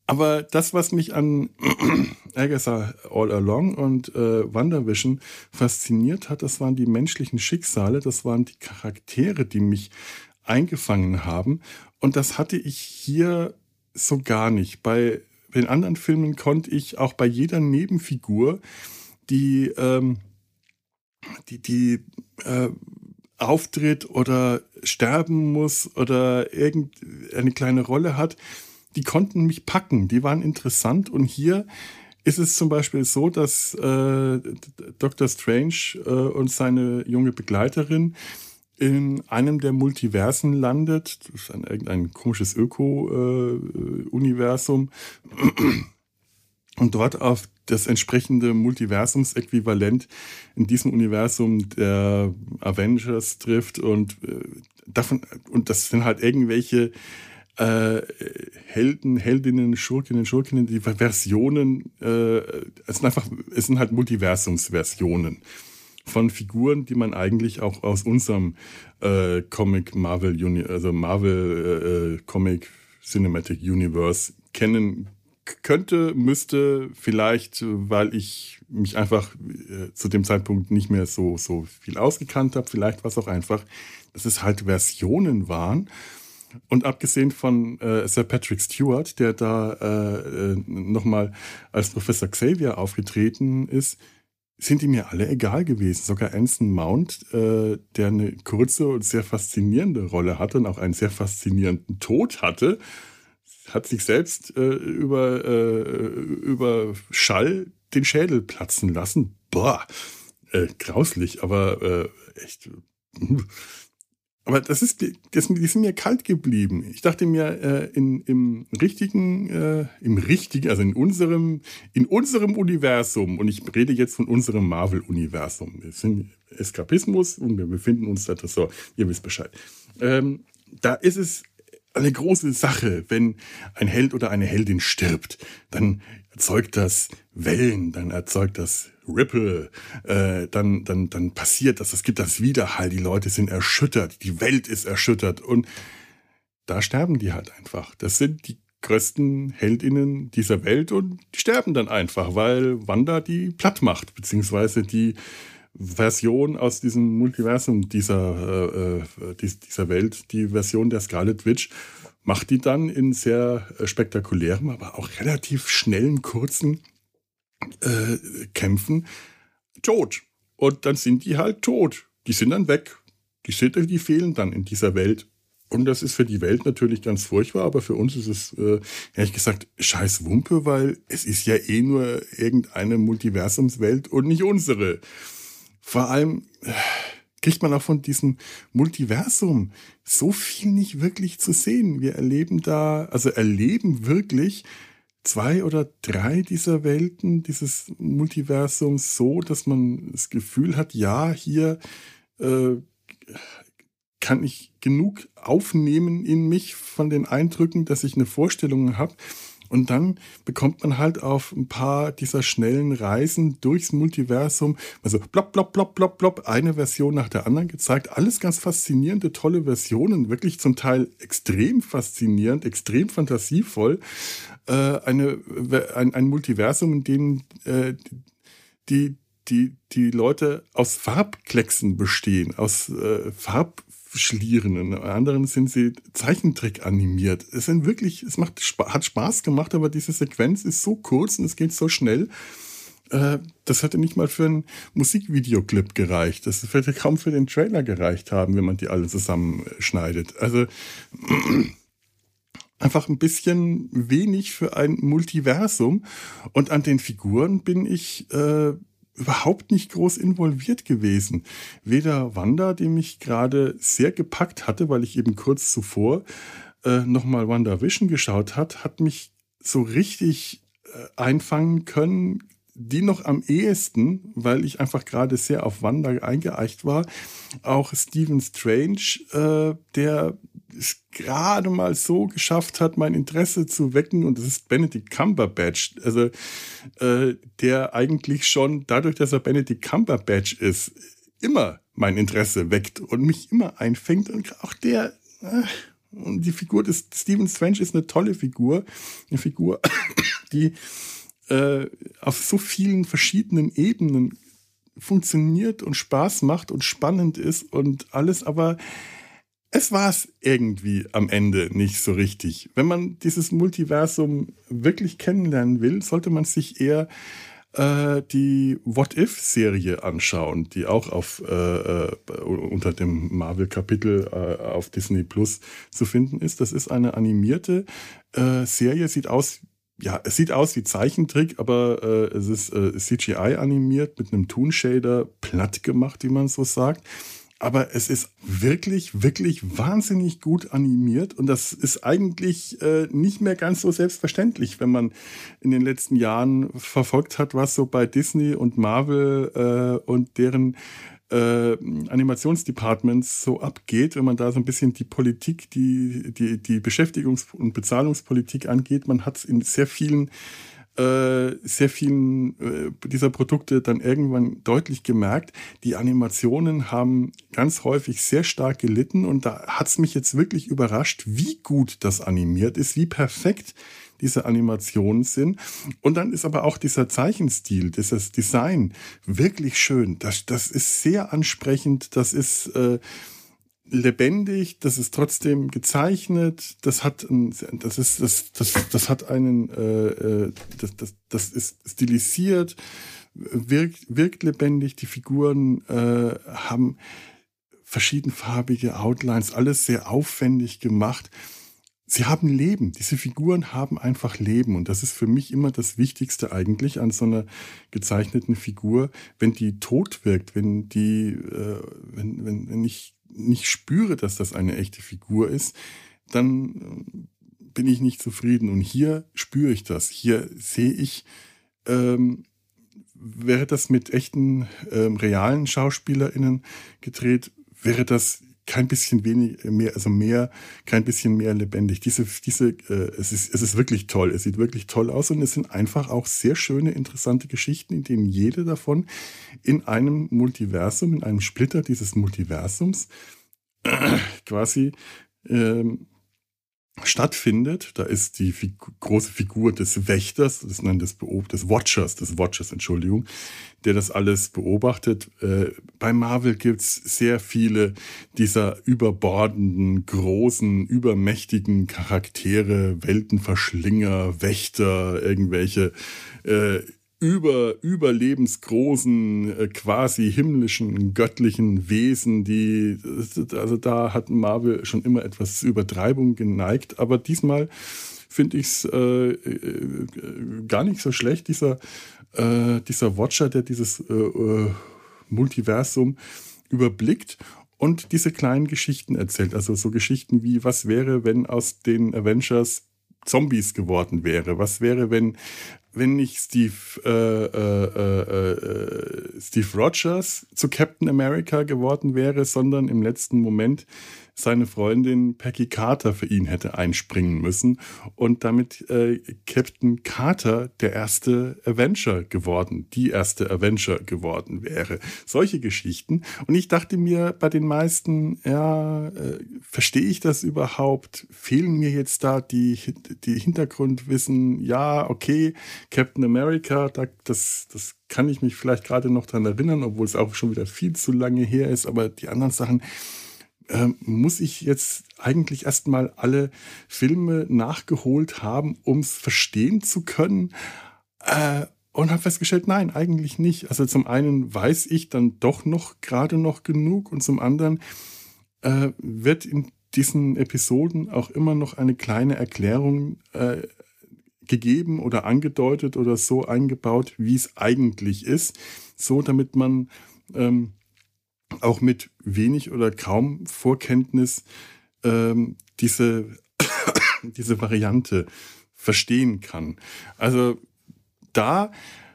Aber das, was mich an Agatha All Along und äh, WandaVision fasziniert hat, das waren die menschlichen Schicksale, das waren die Charaktere, die mich eingefangen haben. Und das hatte ich hier so gar nicht. Bei den anderen Filmen konnte ich auch bei jeder Nebenfigur, die, ähm, die, die äh, auftritt oder sterben muss oder irgendeine kleine Rolle hat, die konnten mich packen, die waren interessant. Und hier ist es zum Beispiel so, dass äh, Doktor Strange äh, und seine junge Begleiterin in einem der Multiversen landet. Das ist ein, irgendein komisches Öko-Universum. Äh, und dort auf das entsprechende Multiversumsäquivalent in diesem Universum der Avengers trifft. Und, äh, davon, und das sind halt irgendwelche Äh, Helden, Heldinnen, Schurkinnen, Schurkinnen, die Versionen, äh, es sind einfach, es sind halt Multiversumsversionen von Figuren, die man eigentlich auch aus unserem äh, Comic Marvel, Uni, also Marvel äh, Comic Cinematic Universe kennen könnte, müsste, vielleicht, weil ich mich einfach äh, zu dem Zeitpunkt nicht mehr so, so viel ausgekannt habe, vielleicht war es auch einfach, dass es halt Versionen waren. Und abgesehen von äh, Sir Patrick Stewart, der da äh, äh, nochmal als Professor Xavier aufgetreten ist, sind die mir alle egal gewesen. Sogar Anson Mount, äh, der eine kurze und sehr faszinierende Rolle hatte und auch einen sehr faszinierenden Tod hatte, hat sich selbst äh, über, äh, über Schall den Schädel platzen lassen. Boah, äh, grauslich, aber äh, echt... Aber das ist, das, die sind mir kalt geblieben. Ich dachte mir, äh, in, im richtigen, äh, im richtigen, also in unserem, in unserem Universum, und ich rede jetzt von unserem Marvel-Universum. Wir sind Eskapismus und wir befinden uns da, so, ihr wisst Bescheid. Ähm, da ist es eine große Sache, wenn ein Held oder eine Heldin stirbt. Dann erzeugt das Wellen, dann erzeugt das Ripple, äh, dann, dann, dann passiert das, es gibt das Widerhall, die Leute sind erschüttert, die Welt ist erschüttert und da sterben die halt einfach. Das sind die größten Heldinnen dieser Welt und die sterben dann einfach, weil Wanda die platt macht, beziehungsweise die Version aus diesem Multiversum dieser, äh, dieser Welt, die Version der Scarlet Witch, macht die dann in sehr spektakulärem, aber auch relativ schnellen, kurzen äh, Kämpfen tot. Und dann sind die halt tot. Die sind dann weg. Die, sind, die fehlen dann in dieser Welt. Und das ist für die Welt natürlich ganz furchtbar, aber für uns ist es, äh, ehrlich gesagt, scheiß Wumpe, weil es ist ja eh nur irgendeine Multiversumswelt und nicht unsere. Vor allem äh, kriegt man auch von diesem Multiversum so viel nicht wirklich zu sehen. Wir erleben da, also erleben wirklich zwei oder drei dieser Welten, dieses Multiversums so, dass man das Gefühl hat, ja, hier äh, kann ich genug aufnehmen in mich von den Eindrücken, dass ich eine Vorstellung habe. Und dann bekommt man halt auf ein paar dieser schnellen Reisen durchs Multiversum, also plopp, plopp, plopp, plopp, plopp, eine Version nach der anderen gezeigt. Alles ganz faszinierende, tolle Versionen, wirklich zum Teil extrem faszinierend, extrem fantasievoll. Äh, eine, ein, ein Multiversum, in dem äh, die, die, die Leute aus Farbklecksen bestehen, aus äh, Farb Schlieren. In anderen sind sie Zeichentrick animiert. Es sind wirklich, es macht, hat Spaß gemacht, aber diese Sequenz ist so kurz und es geht so schnell. Äh, das hätte nicht mal für einen Musikvideoclip gereicht. Das hätte kaum für den Trailer gereicht haben, wenn man die alle zusammenschneidet. Also einfach ein bisschen wenig für ein Multiversum. Und an den Figuren bin ich äh, überhaupt nicht groß involviert gewesen. Weder Wanda, die mich gerade sehr gepackt hatte, weil ich eben kurz zuvor äh, nochmal WandaVision geschaut hat, hat mich so richtig äh, einfangen können. Die noch am ehesten, weil ich einfach gerade sehr auf Wanda eingeeicht war. Auch Stephen Strange, äh, der es gerade mal so geschafft hat, mein Interesse zu wecken. Und das ist Benedict Cumberbatch. Also äh, der eigentlich schon, dadurch, dass er Benedict Cumberbatch ist, immer mein Interesse weckt und mich immer einfängt. Und auch der, äh, Und die Figur des Stephen Strange ist eine tolle Figur. Eine Figur, die äh, auf so vielen verschiedenen Ebenen funktioniert und Spaß macht und spannend ist und alles, aber es war es irgendwie am Ende nicht so richtig. Wenn man dieses Multiversum wirklich kennenlernen will, sollte man sich eher äh, die What-If-Serie anschauen, die auch auf, äh, unter dem Marvel-Kapitel äh, auf Disney Plus zu finden ist. Das ist eine animierte äh, Serie, sieht aus Ja, es sieht aus wie Zeichentrick, aber äh, es ist äh, C G I animiert mit einem Toon-Shader platt gemacht, wie man so sagt. Aber es ist wirklich, wirklich wahnsinnig gut animiert und das ist eigentlich äh, nicht mehr ganz so selbstverständlich, wenn man in den letzten Jahren verfolgt hat, was so bei Disney und Marvel äh, und deren äh, Animationsdepartments so abgeht, wenn man da so ein bisschen die Politik, die, die, die Beschäftigungs- und Bezahlungspolitik angeht. Man hat es in sehr vielen äh, sehr vielen äh, dieser Produkte dann irgendwann deutlich gemerkt, die Animationen haben ganz häufig sehr stark gelitten und da hat es mich jetzt wirklich überrascht, wie gut das animiert ist, wie perfekt diese Animationen sind. Und dann ist aber auch dieser Zeichenstil, dieses Design wirklich schön. Das, das ist sehr ansprechend, das ist äh, lebendig, das ist trotzdem gezeichnet, das hat ein, das ist das das das hat einen äh, das, das das ist stilisiert, wirkt wirkt lebendig, die Figuren äh, haben verschiedenfarbige Outlines, alles sehr aufwendig gemacht. Sie haben Leben, diese Figuren haben einfach Leben und das ist für mich immer das Wichtigste eigentlich an so einer gezeichneten Figur, wenn die tot wirkt, wenn die äh, wenn wenn wenn ich nicht spüre, dass das eine echte Figur ist, dann bin ich nicht zufrieden. Und hier spüre ich das. Hier sehe ich, ähm, wäre das mit echten, ähm, realen SchauspielerInnen gedreht, wäre das kein bisschen wenig mehr, also mehr, kein bisschen mehr lebendig. Diese, diese, äh, es ist, es ist wirklich toll. Es sieht wirklich toll aus und es sind einfach auch sehr schöne, interessante Geschichten, in denen jede davon in einem Multiversum, in einem Splitter dieses Multiversums äh, quasi ähm, stattfindet. Da ist die Figur, große Figur des Wächters, das nennt des, Beob des Watchers, des Watchers, Entschuldigung, der das alles beobachtet. Äh, bei Marvel gibt es sehr viele dieser überbordenden, großen, übermächtigen Charaktere, Weltenverschlinger, Wächter, irgendwelche äh, über überlebensgroßen, äh, quasi himmlischen, göttlichen Wesen, die, also da hat Marvel schon immer etwas zur Übertreibung geneigt, aber diesmal finde ich es äh, äh, gar nicht so schlecht, dieser, äh, dieser Watcher, der dieses äh, äh, Multiversum überblickt und diese kleinen Geschichten erzählt, also so Geschichten wie, was wäre, wenn aus den Avengers Zombies geworden wäre, was wäre, wenn wenn nicht Steve, äh, äh, äh, Steve Rogers zu Captain America geworden wäre, sondern im letzten Moment seine Freundin Peggy Carter für ihn hätte einspringen müssen und damit äh, Captain Carter der erste Avenger geworden, die erste Avenger geworden wäre. Solche Geschichten. Und ich dachte mir bei den meisten, ja, äh, verstehe ich das überhaupt? Fehlen mir jetzt da die, die Hintergrundwissen? Ja, okay, Captain America, da, das, das kann ich mich vielleicht gerade noch dran erinnern, obwohl es auch schon wieder viel zu lange her ist, aber die anderen Sachen ähm, muss ich jetzt eigentlich erstmal alle Filme nachgeholt haben, um es verstehen zu können. Äh, und habe festgestellt, nein, eigentlich nicht. Also zum einen weiß ich dann doch noch gerade noch genug und zum anderen äh, wird in diesen Episoden auch immer noch eine kleine Erklärung äh, gegeben oder angedeutet oder so eingebaut, wie es eigentlich ist, so damit man ähm, auch mit wenig oder kaum Vorkenntnis ähm, diese, diese Variante verstehen kann. Also da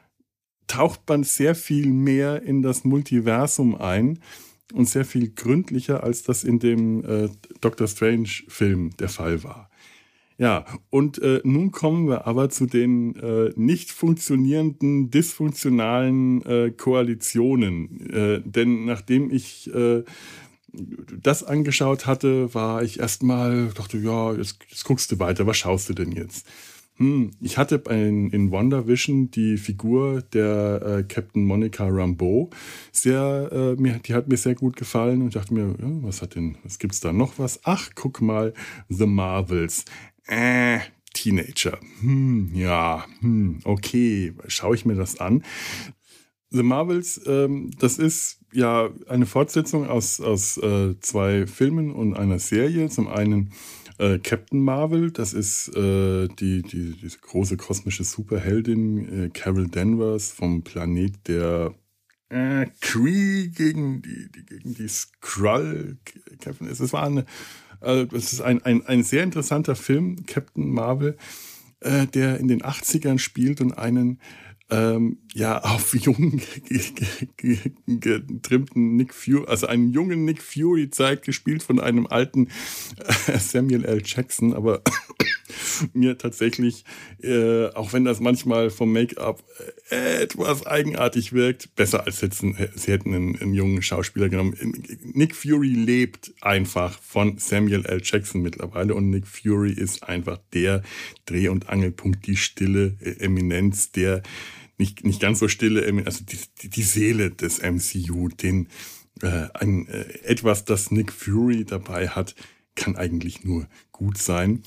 taucht man sehr viel mehr in das Multiversum ein und sehr viel gründlicher, als das in dem äh, Doctor Strange-Film der Fall war. Ja, und äh, nun kommen wir aber zu den äh, nicht funktionierenden, dysfunktionalen äh, Koalitionen. Äh, denn nachdem ich äh, das angeschaut hatte, war ich erstmal, dachte, ja, jetzt, jetzt guckst du weiter, was schaust du denn jetzt? Hm, ich hatte in, in WandaVision die Figur der äh, Captain Monica Rambeau sehr, äh, mir, die hat mir sehr gut gefallen und dachte mir, ja, was hat denn, was gibt's da noch was? Ach, guck mal, The Marvels. Äh, Teenager. Hm, ja, hm, okay, schaue ich mir das an. The Marvels, ähm, das ist ja eine Fortsetzung aus, aus äh, zwei Filmen und einer Serie. Zum einen äh, Captain Marvel, das ist äh, die, die, diese große kosmische Superheldin äh, Carol Danvers vom Planet der äh, Kree gegen die, die, gegen die Skrull kämpfen. Es war eine, äh, das ist ein, ein, ein sehr interessanter Film, Captain Marvel, äh, der in den achtzigern spielt und einen ähm, ja, auf jungen getrimmten Nick Fury, also einen jungen Nick Fury zeigt, gespielt von einem alten äh, Samuel L. Jackson, aber mir tatsächlich, äh, auch wenn das manchmal vom Make-up äh, etwas eigenartig wirkt, besser als jetzt ein, sie hätten einen, einen jungen Schauspieler genommen. Nick Fury lebt einfach von Samuel L. Jackson mittlerweile und Nick Fury ist einfach der Dreh- und Angelpunkt, die stille Eminenz, der nicht, nicht ganz so stille, also die, die, die Seele des M C U, den äh, ein, äh, etwas, das Nick Fury dabei hat, kann eigentlich nur gut sein.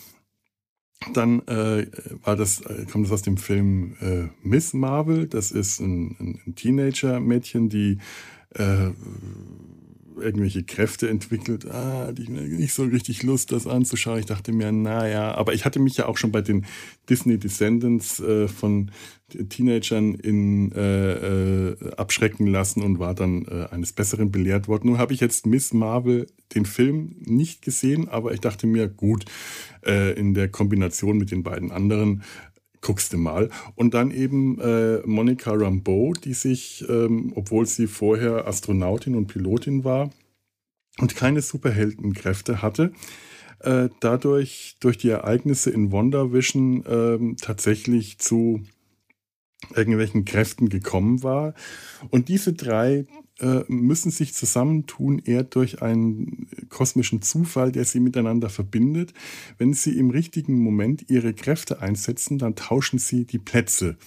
Dann äh, war das, äh, kommt das aus dem Film äh, Miss Marvel. Das ist ein, ein, ein Teenager-Mädchen, die äh, irgendwelche Kräfte entwickelt. Ah, die nicht so richtig Lust, das anzuschauen. Ich dachte mir, naja, aber ich hatte mich ja auch schon bei den Disney Descendants äh, von Teenagern in, äh, äh, abschrecken lassen und war dann äh, eines Besseren belehrt worden. Nun habe ich jetzt Miss Marvel, den Film, nicht gesehen, aber ich dachte mir, gut, äh, in der Kombination mit den beiden anderen guckst du mal. Und dann eben äh, Monica Rambeau, die sich, ähm, obwohl sie vorher Astronautin und Pilotin war und keine Superheldenkräfte hatte, äh, dadurch durch die Ereignisse in WandaVision ähm, tatsächlich zu irgendwelchen Kräften gekommen war. Und diese drei äh, müssen sich zusammentun, eher durch einen kosmischen Zufall, der sie miteinander verbindet. Wenn sie im richtigen Moment ihre Kräfte einsetzen, dann tauschen sie die Plätze.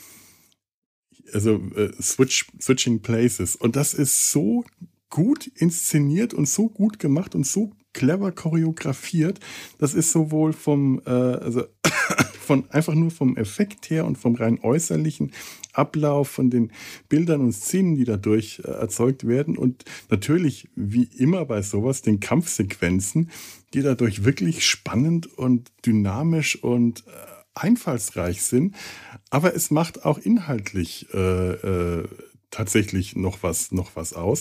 Also äh, switch, switching places. Und das ist so gut inszeniert und so gut gemacht und so clever choreografiert. Das ist sowohl vom, äh, also von einfach nur vom Effekt her und vom rein äußerlichen Ablauf von den Bildern und Szenen, die dadurch äh, erzeugt werden und natürlich, wie immer bei sowas, den Kampfsequenzen, die dadurch wirklich spannend und dynamisch und äh, einfallsreich sind. Aber es macht auch inhaltlich äh, äh, tatsächlich noch was, noch was aus.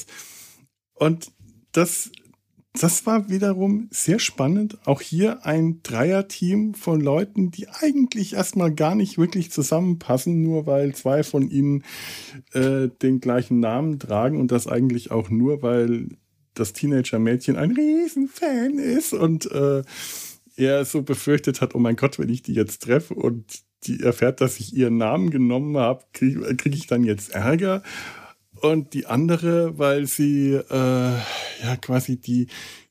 Und das Das war wiederum sehr spannend. Auch hier ein Dreierteam von Leuten, die eigentlich erstmal gar nicht wirklich zusammenpassen, nur weil zwei von ihnen äh, den gleichen Namen tragen und das eigentlich auch nur, weil das Teenager-Mädchen ein Riesenfan ist und äh, er so befürchtet hat, oh mein Gott, wenn ich die jetzt treffe und die erfährt, dass ich ihren Namen genommen habe, kriege krieg ich dann jetzt Ärger. Und die andere, weil sie äh, ja quasi die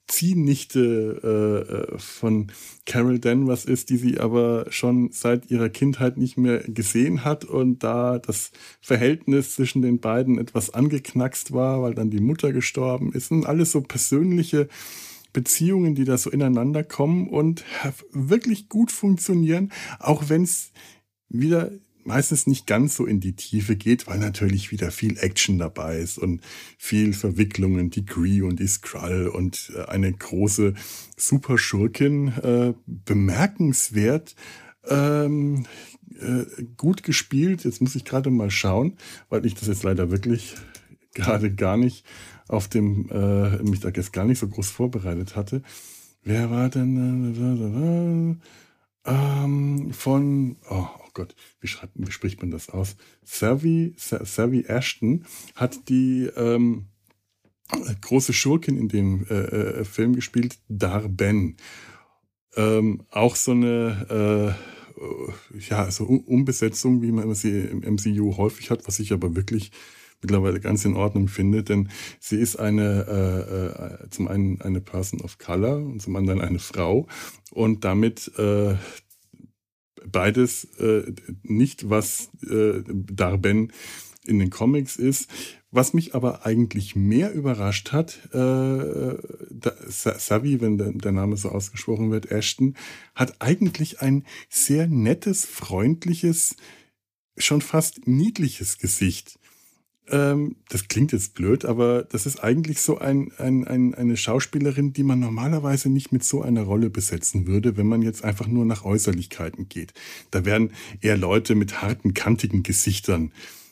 Ziehnichte äh, von Carol Danvers ist, die sie aber schon seit ihrer Kindheit nicht mehr gesehen hat und da das Verhältnis zwischen den beiden etwas angeknackst war, weil dann die Mutter gestorben ist. Und alles so persönliche Beziehungen, die da so ineinander kommen und wirklich gut funktionieren, auch wenn es wieder meistens nicht ganz so in die Tiefe geht, weil natürlich wieder viel Action dabei ist und viel Verwicklungen, die Kree und die Skrull und eine große Superschurkin, äh, bemerkenswert ähm, äh, gut gespielt. Jetzt muss ich gerade mal schauen, weil ich das jetzt leider wirklich gerade gar nicht auf dem, äh, mich da jetzt gar nicht so groß vorbereitet hatte. Wer war denn äh, ähm, von, oh, oh Gott, wie, schreibt, wie spricht man das aus? Savvy, Savvy Ashton hat die ähm, große Schurkin in dem äh, äh, Film gespielt, Dar-Ben. Ähm, auch so eine äh, ja, so Umbesetzung, wie man sie im M C U häufig hat, was ich aber wirklich mittlerweile ganz in Ordnung finde, denn sie ist eine äh, äh, zum einen eine Person of Color und zum anderen eine Frau und damit äh, beides äh, nicht, was äh, Dar-Benn in den Comics ist. Was mich aber eigentlich mehr überrascht hat, äh, da, Savi, wenn der, der Name so ausgesprochen wird, Ashton, hat eigentlich ein sehr nettes, freundliches, schon fast niedliches Gesicht. Ähm, das klingt jetzt blöd, aber das ist eigentlich so ein, ein, ein, eine Schauspielerin, die man normalerweise nicht mit so einer Rolle besetzen würde, wenn man jetzt einfach nur nach Äußerlichkeiten geht. Da werden eher Leute mit harten, kantigen Gesichtern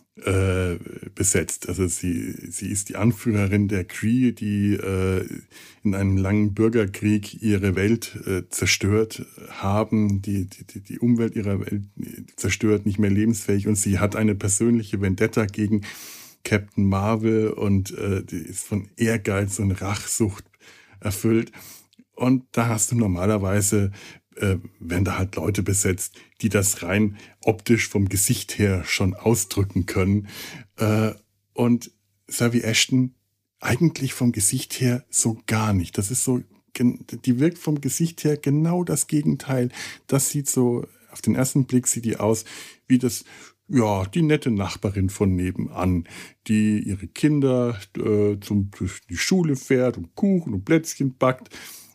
äh, besetzt. Also sie, sie ist die Anführerin der Kree, die äh, in einem langen Bürgerkrieg ihre Welt äh, zerstört haben, die, die, die Umwelt ihrer Welt zerstört, nicht mehr lebensfähig, und sie hat eine persönliche Vendetta gegen Captain Marvel und äh, die ist von Ehrgeiz und Rachsucht erfüllt. Und da hast du normalerweise, äh, werden da halt Leute besetzt, die das rein optisch vom Gesicht her schon ausdrücken können. Äh, und Savi Ashton eigentlich vom Gesicht her so gar nicht. Das ist so, die wirkt vom Gesicht her genau das Gegenteil. Das sieht so, auf den ersten Blick sieht die aus wie das, ja, die nette Nachbarin von nebenan, die ihre Kinder äh, zum, durch die Schule fährt und Kuchen und Plätzchen backt.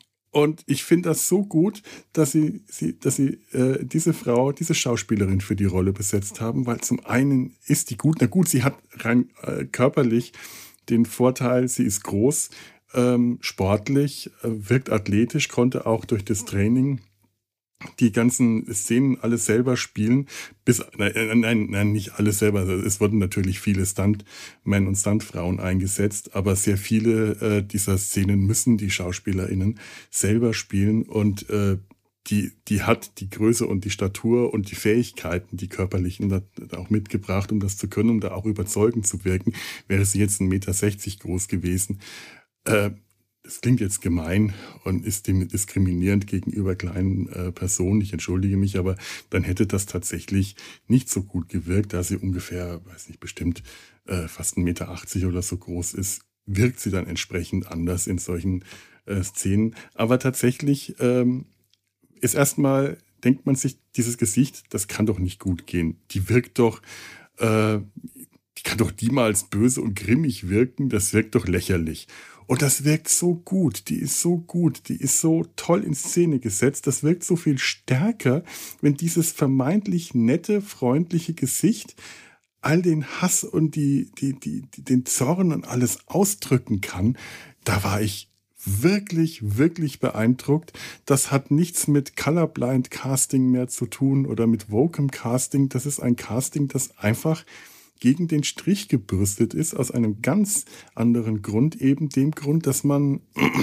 Und ich finde das so gut, dass sie, sie, dass sie äh, diese Frau, diese Schauspielerin für die Rolle besetzt haben, weil zum einen ist die gut, na gut, sie hat rein äh, körperlich den Vorteil, sie ist groß, ähm, sportlich, äh, wirkt athletisch, konnte auch durch das Training die ganzen Szenen alles selber spielen, bis, nein, nein, nein, nicht alles selber. Es wurden natürlich viele Stuntmen und Stuntfrauen eingesetzt, aber sehr viele äh, dieser Szenen müssen die SchauspielerInnen selber spielen, und äh, die, die hat die Größe und die Statur und die Fähigkeiten, die körperlichen, da, auch mitgebracht, um das zu können, um da auch überzeugend zu wirken. Wäre sie jetzt ein Meter sechzig groß gewesen, äh, das klingt jetzt gemein und ist diskriminierend gegenüber kleinen äh, Personen. Ich entschuldige mich, aber dann hätte das tatsächlich nicht so gut gewirkt, da sie ungefähr, weiß nicht, bestimmt äh, fast ein Meter achtzig oder so groß ist, wirkt sie dann entsprechend anders in solchen äh, Szenen. Aber tatsächlich ähm, ist erstmal, denkt man sich, dieses Gesicht, das kann doch nicht gut gehen. Die wirkt doch, äh, die kann doch niemals böse und grimmig wirken. Das wirkt doch lächerlich. Und das wirkt so gut, die ist so gut, die ist so toll in Szene gesetzt. Das wirkt so viel stärker, wenn dieses vermeintlich nette, freundliche Gesicht all den Hass und die, die, die, die, den Zorn und alles ausdrücken kann. Da war ich wirklich, wirklich beeindruckt. Das hat nichts mit Colorblind Casting mehr zu tun oder mit Vocem Casting. Das ist ein Casting, das einfach gegen den Strich gebürstet ist, aus einem ganz anderen Grund, eben dem Grund, dass man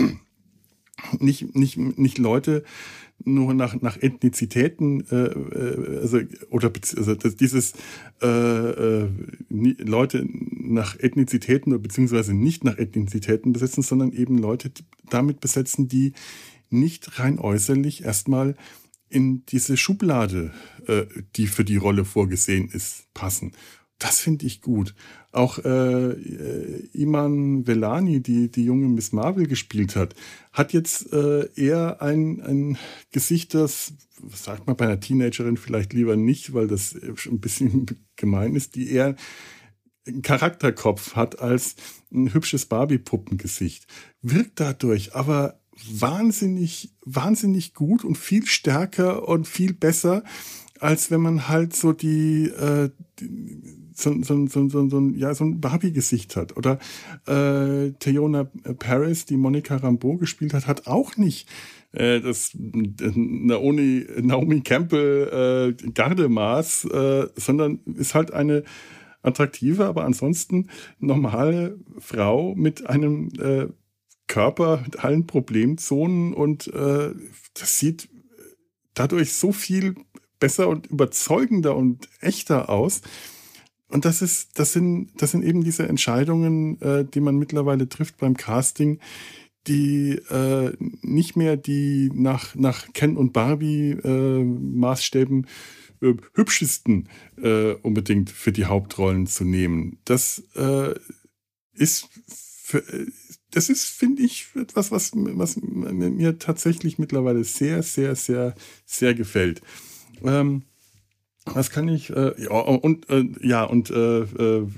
nicht, nicht, nicht Leute nur nach, nach Ethnizitäten, äh, also, oder also dieses äh, äh, Leute nach Ethnizitäten beziehungsweise nicht nach Ethnizitäten besetzen, sondern eben Leute damit besetzen, die nicht rein äußerlich erstmal in diese Schublade, äh, die für die Rolle vorgesehen ist, passen. Das finde ich gut. Auch äh, Iman Vellani, die die junge Miss Marvel gespielt hat, hat jetzt äh, eher ein, ein Gesicht, das, sagt man bei einer Teenagerin vielleicht lieber nicht, weil das schon ein bisschen gemein ist, die eher einen Charakterkopf hat als ein hübsches Barbie-Puppengesicht. Wirkt dadurch aber wahnsinnig, wahnsinnig gut und viel stärker und viel besser, als wenn man halt so die, äh, die so, so, so, so, so, ja, so ein Barbie-Gesicht hat. Oder äh, Teyonah Parris, die Monica Rambeau gespielt hat, hat auch nicht äh, das Naomi, Naomi Campbell äh, Gardemaß, äh, sondern ist halt eine attraktive, aber ansonsten normale Frau mit einem äh, Körper mit allen Problemzonen, und äh, das sieht dadurch so viel besser und überzeugender und echter aus. Und das ist, das sind, das sind eben diese Entscheidungen, äh, die man mittlerweile trifft beim Casting, die äh, nicht mehr die nach, nach Ken und Barbie äh, Maßstäben äh, hübschesten äh, unbedingt für die Hauptrollen zu nehmen. Das äh, ist, für, das ist, finde ich, etwas, was, was mir tatsächlich mittlerweile sehr, sehr, sehr, sehr gefällt. Ähm, Was kann ich? Äh, ja, und äh, ja, und äh, äh,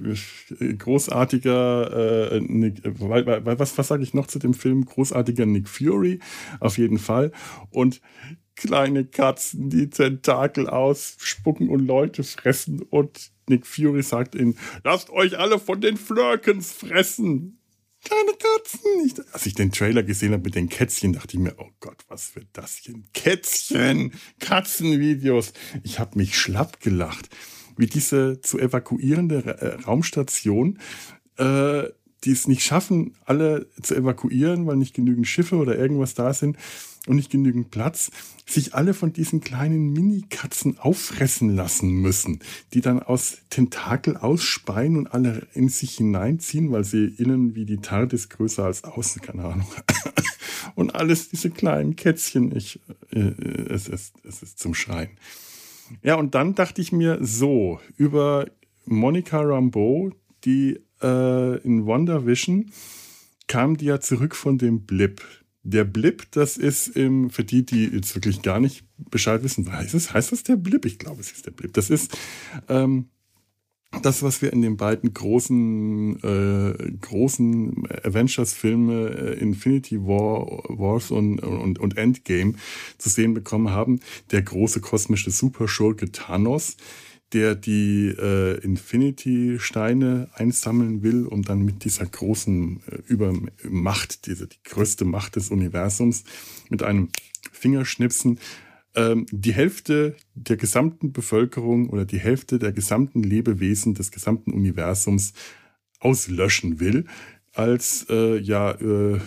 großartiger äh, Nick, weil, weil, was, was sage ich noch zu dem Film? Großartiger Nick Fury, auf jeden Fall. Und kleine Katzen, die Tentakel ausspucken und Leute fressen. Und Nick Fury sagt ihnen: Lasst euch alle von den Flurkens fressen. Kleine Katzen. Ich, als ich den Trailer gesehen habe mit den Kätzchen, dachte ich mir, oh Gott, was wird das hier? Kätzchen, Katzenvideos. Ich habe mich schlapp gelacht. Wie diese zu evakuierende Ra- Raumstation, äh, die es nicht schaffen, alle zu evakuieren, weil nicht genügend Schiffe oder irgendwas da sind und nicht genügend Platz, sich alle von diesen kleinen Mini-Katzen auffressen lassen müssen, die dann aus Tentakel ausspeien und alle in sich hineinziehen, weil sie innen wie die TARDIS größer als außen, keine Ahnung. Und alles diese kleinen Kätzchen, ich, äh, es, ist, es ist zum Schreien. Ja, und dann dachte ich mir so, über Monica Rambeau, die äh, in WandaVision kam die ja zurück von dem Blip. Der Blip, das ist im, für die, die jetzt wirklich gar nicht Bescheid wissen, weiß es, heißt das der Blip? Ich glaube, es ist der Blip. Das ist ähm, das, was wir in den beiden großen, äh, großen Avengers-Filme äh, Infinity War, Wars und, und, und Endgame zu sehen bekommen haben. Der große kosmische Superschurke Thanos, der die äh, Infinity-Steine einsammeln will, um dann mit dieser großen äh, Übermacht, diese die größte Macht des Universums, mit einem Fingerschnipsen ähm, die Hälfte der gesamten Bevölkerung oder die Hälfte der gesamten Lebewesen des gesamten Universums auslöschen will, als äh, ja, äh,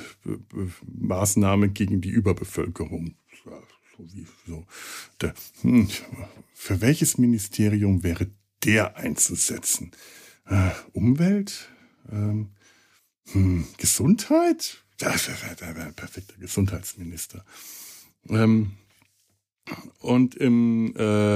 Maßnahme gegen die Überbevölkerung. So wie, so. Der, hm, für welches Ministerium wäre der einzusetzen? Äh, Umwelt? Ähm, hm, Gesundheit? Das wäre wär ein perfekter Gesundheitsminister. Ähm, und im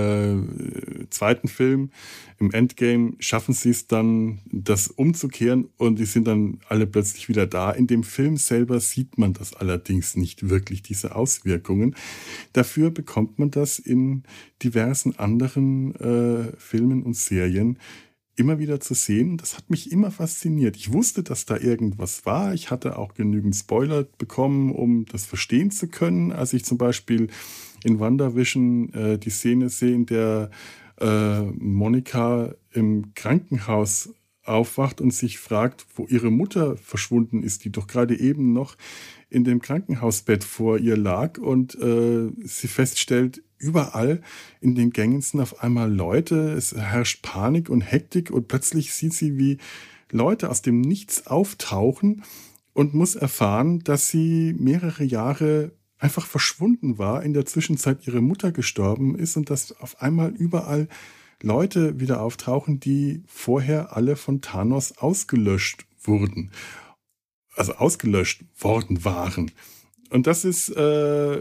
äh, zweiten Film, im Endgame, schaffen sie es dann, das umzukehren und die sind dann alle plötzlich wieder da. In dem Film selber sieht man das allerdings nicht wirklich, diese Auswirkungen. Dafür bekommt man das in diversen anderen äh, Filmen und Serien immer wieder zu sehen. Das hat mich immer fasziniert. Ich wusste, dass da irgendwas war. Ich hatte auch genügend Spoiler bekommen, um das verstehen zu können. Als ich zum Beispiel in WandaVision äh, die Szene sehe, in der äh, Monica im Krankenhaus aufwacht und sich fragt, wo ihre Mutter verschwunden ist, die doch gerade eben noch in dem Krankenhausbett vor ihr lag, und äh, sie feststellt, überall in den Gängen sind auf einmal Leute, es herrscht Panik und Hektik und plötzlich sieht sie, wie Leute aus dem Nichts auftauchen und muss erfahren, dass sie mehrere Jahre einfach verschwunden war, in der Zwischenzeit ihre Mutter gestorben ist und dass auf einmal überall Leute wieder auftauchen, die vorher alle von Thanos ausgelöscht wurden. Also ausgelöscht worden waren. Und das ist äh,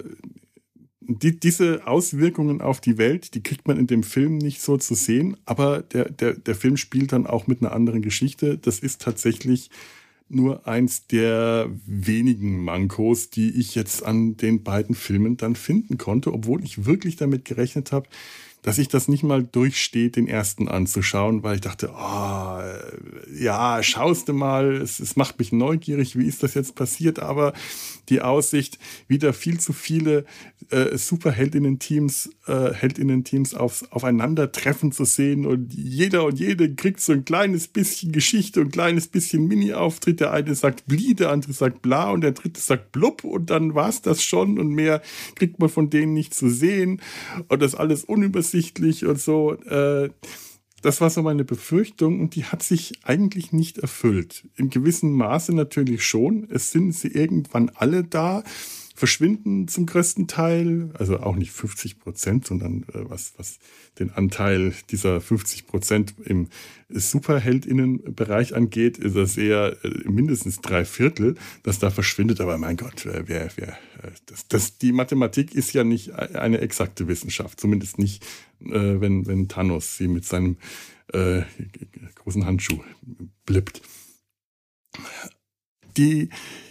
die, diese Auswirkungen auf die Welt, die kriegt man in dem Film nicht so zu sehen, aber der, der, der Film spielt dann auch mit einer anderen Geschichte. Das ist tatsächlich nur eins der wenigen Mankos, die ich jetzt an den beiden Filmen dann finden konnte, obwohl ich wirklich damit gerechnet habe, dass ich das nicht mal durchstehe, den ersten anzuschauen, weil ich dachte, oh, ja, schaust du mal, es, es macht mich neugierig, wie ist das jetzt passiert, aber die Aussicht, wieder viel zu viele äh, Superheldinnen-Teams, äh, Heldinnen-Teams aufs, aufeinandertreffen zu sehen und jeder und jede kriegt so ein kleines bisschen Geschichte und ein kleines bisschen Mini-Auftritt. Der eine sagt Bli, der andere sagt Bla und der dritte sagt Blub und dann war's das schon und mehr kriegt man von denen nicht zu sehen und das alles unübersichtlich und so. Äh, Das war so meine Befürchtung und die hat sich eigentlich nicht erfüllt. In gewissem Maße natürlich schon. Es sind sie irgendwann alle da, verschwinden zum größten Teil, also auch nicht fünfzig Prozent, sondern äh, was, was den Anteil dieser fünfzig Prozent im Superheldinnenbereich angeht, ist das eher äh, mindestens drei Viertel, das da verschwindet. Aber mein Gott, äh, wer, wer, äh, das, das, die Mathematik ist ja nicht eine exakte Wissenschaft, zumindest nicht, äh, wenn, wenn Thanos sie mit seinem äh, großen Handschuh blippt. Die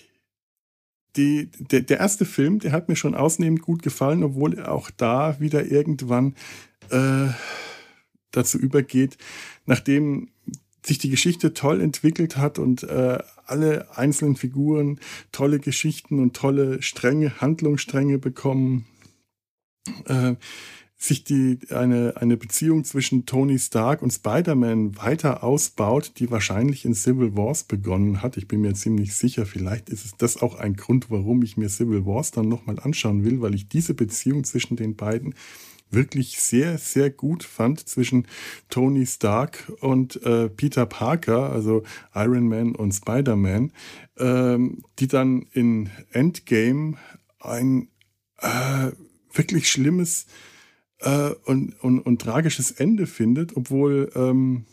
Die, der, der erste Film, der hat mir schon ausnehmend gut gefallen, obwohl er auch da wieder irgendwann äh, dazu übergeht, nachdem sich die Geschichte toll entwickelt hat und äh, alle einzelnen Figuren tolle Geschichten und tolle Stränge, Handlungsstränge bekommen, äh, sich die, eine, eine Beziehung zwischen Tony Stark und Spider-Man weiter ausbaut, die wahrscheinlich in Civil Wars begonnen hat. Ich bin mir ziemlich sicher, vielleicht ist es das auch ein Grund, warum ich mir Civil Wars dann nochmal anschauen will, weil ich diese Beziehung zwischen den beiden wirklich sehr, sehr gut fand, zwischen Tony Stark und äh, Peter Parker, also Iron Man und Spider-Man, ähm, die dann in Endgame ein äh, wirklich schlimmes Und, und, und tragisches Ende findet, obwohl, ähm,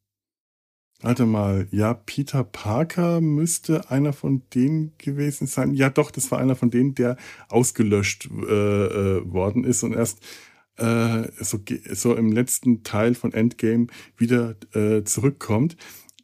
warte mal, ja, Peter Parker müsste einer von denen gewesen sein. Ja, doch, das war einer von denen, der ausgelöscht äh, äh, worden ist und erst äh, so, so im letzten Teil von Endgame wieder äh, zurückkommt.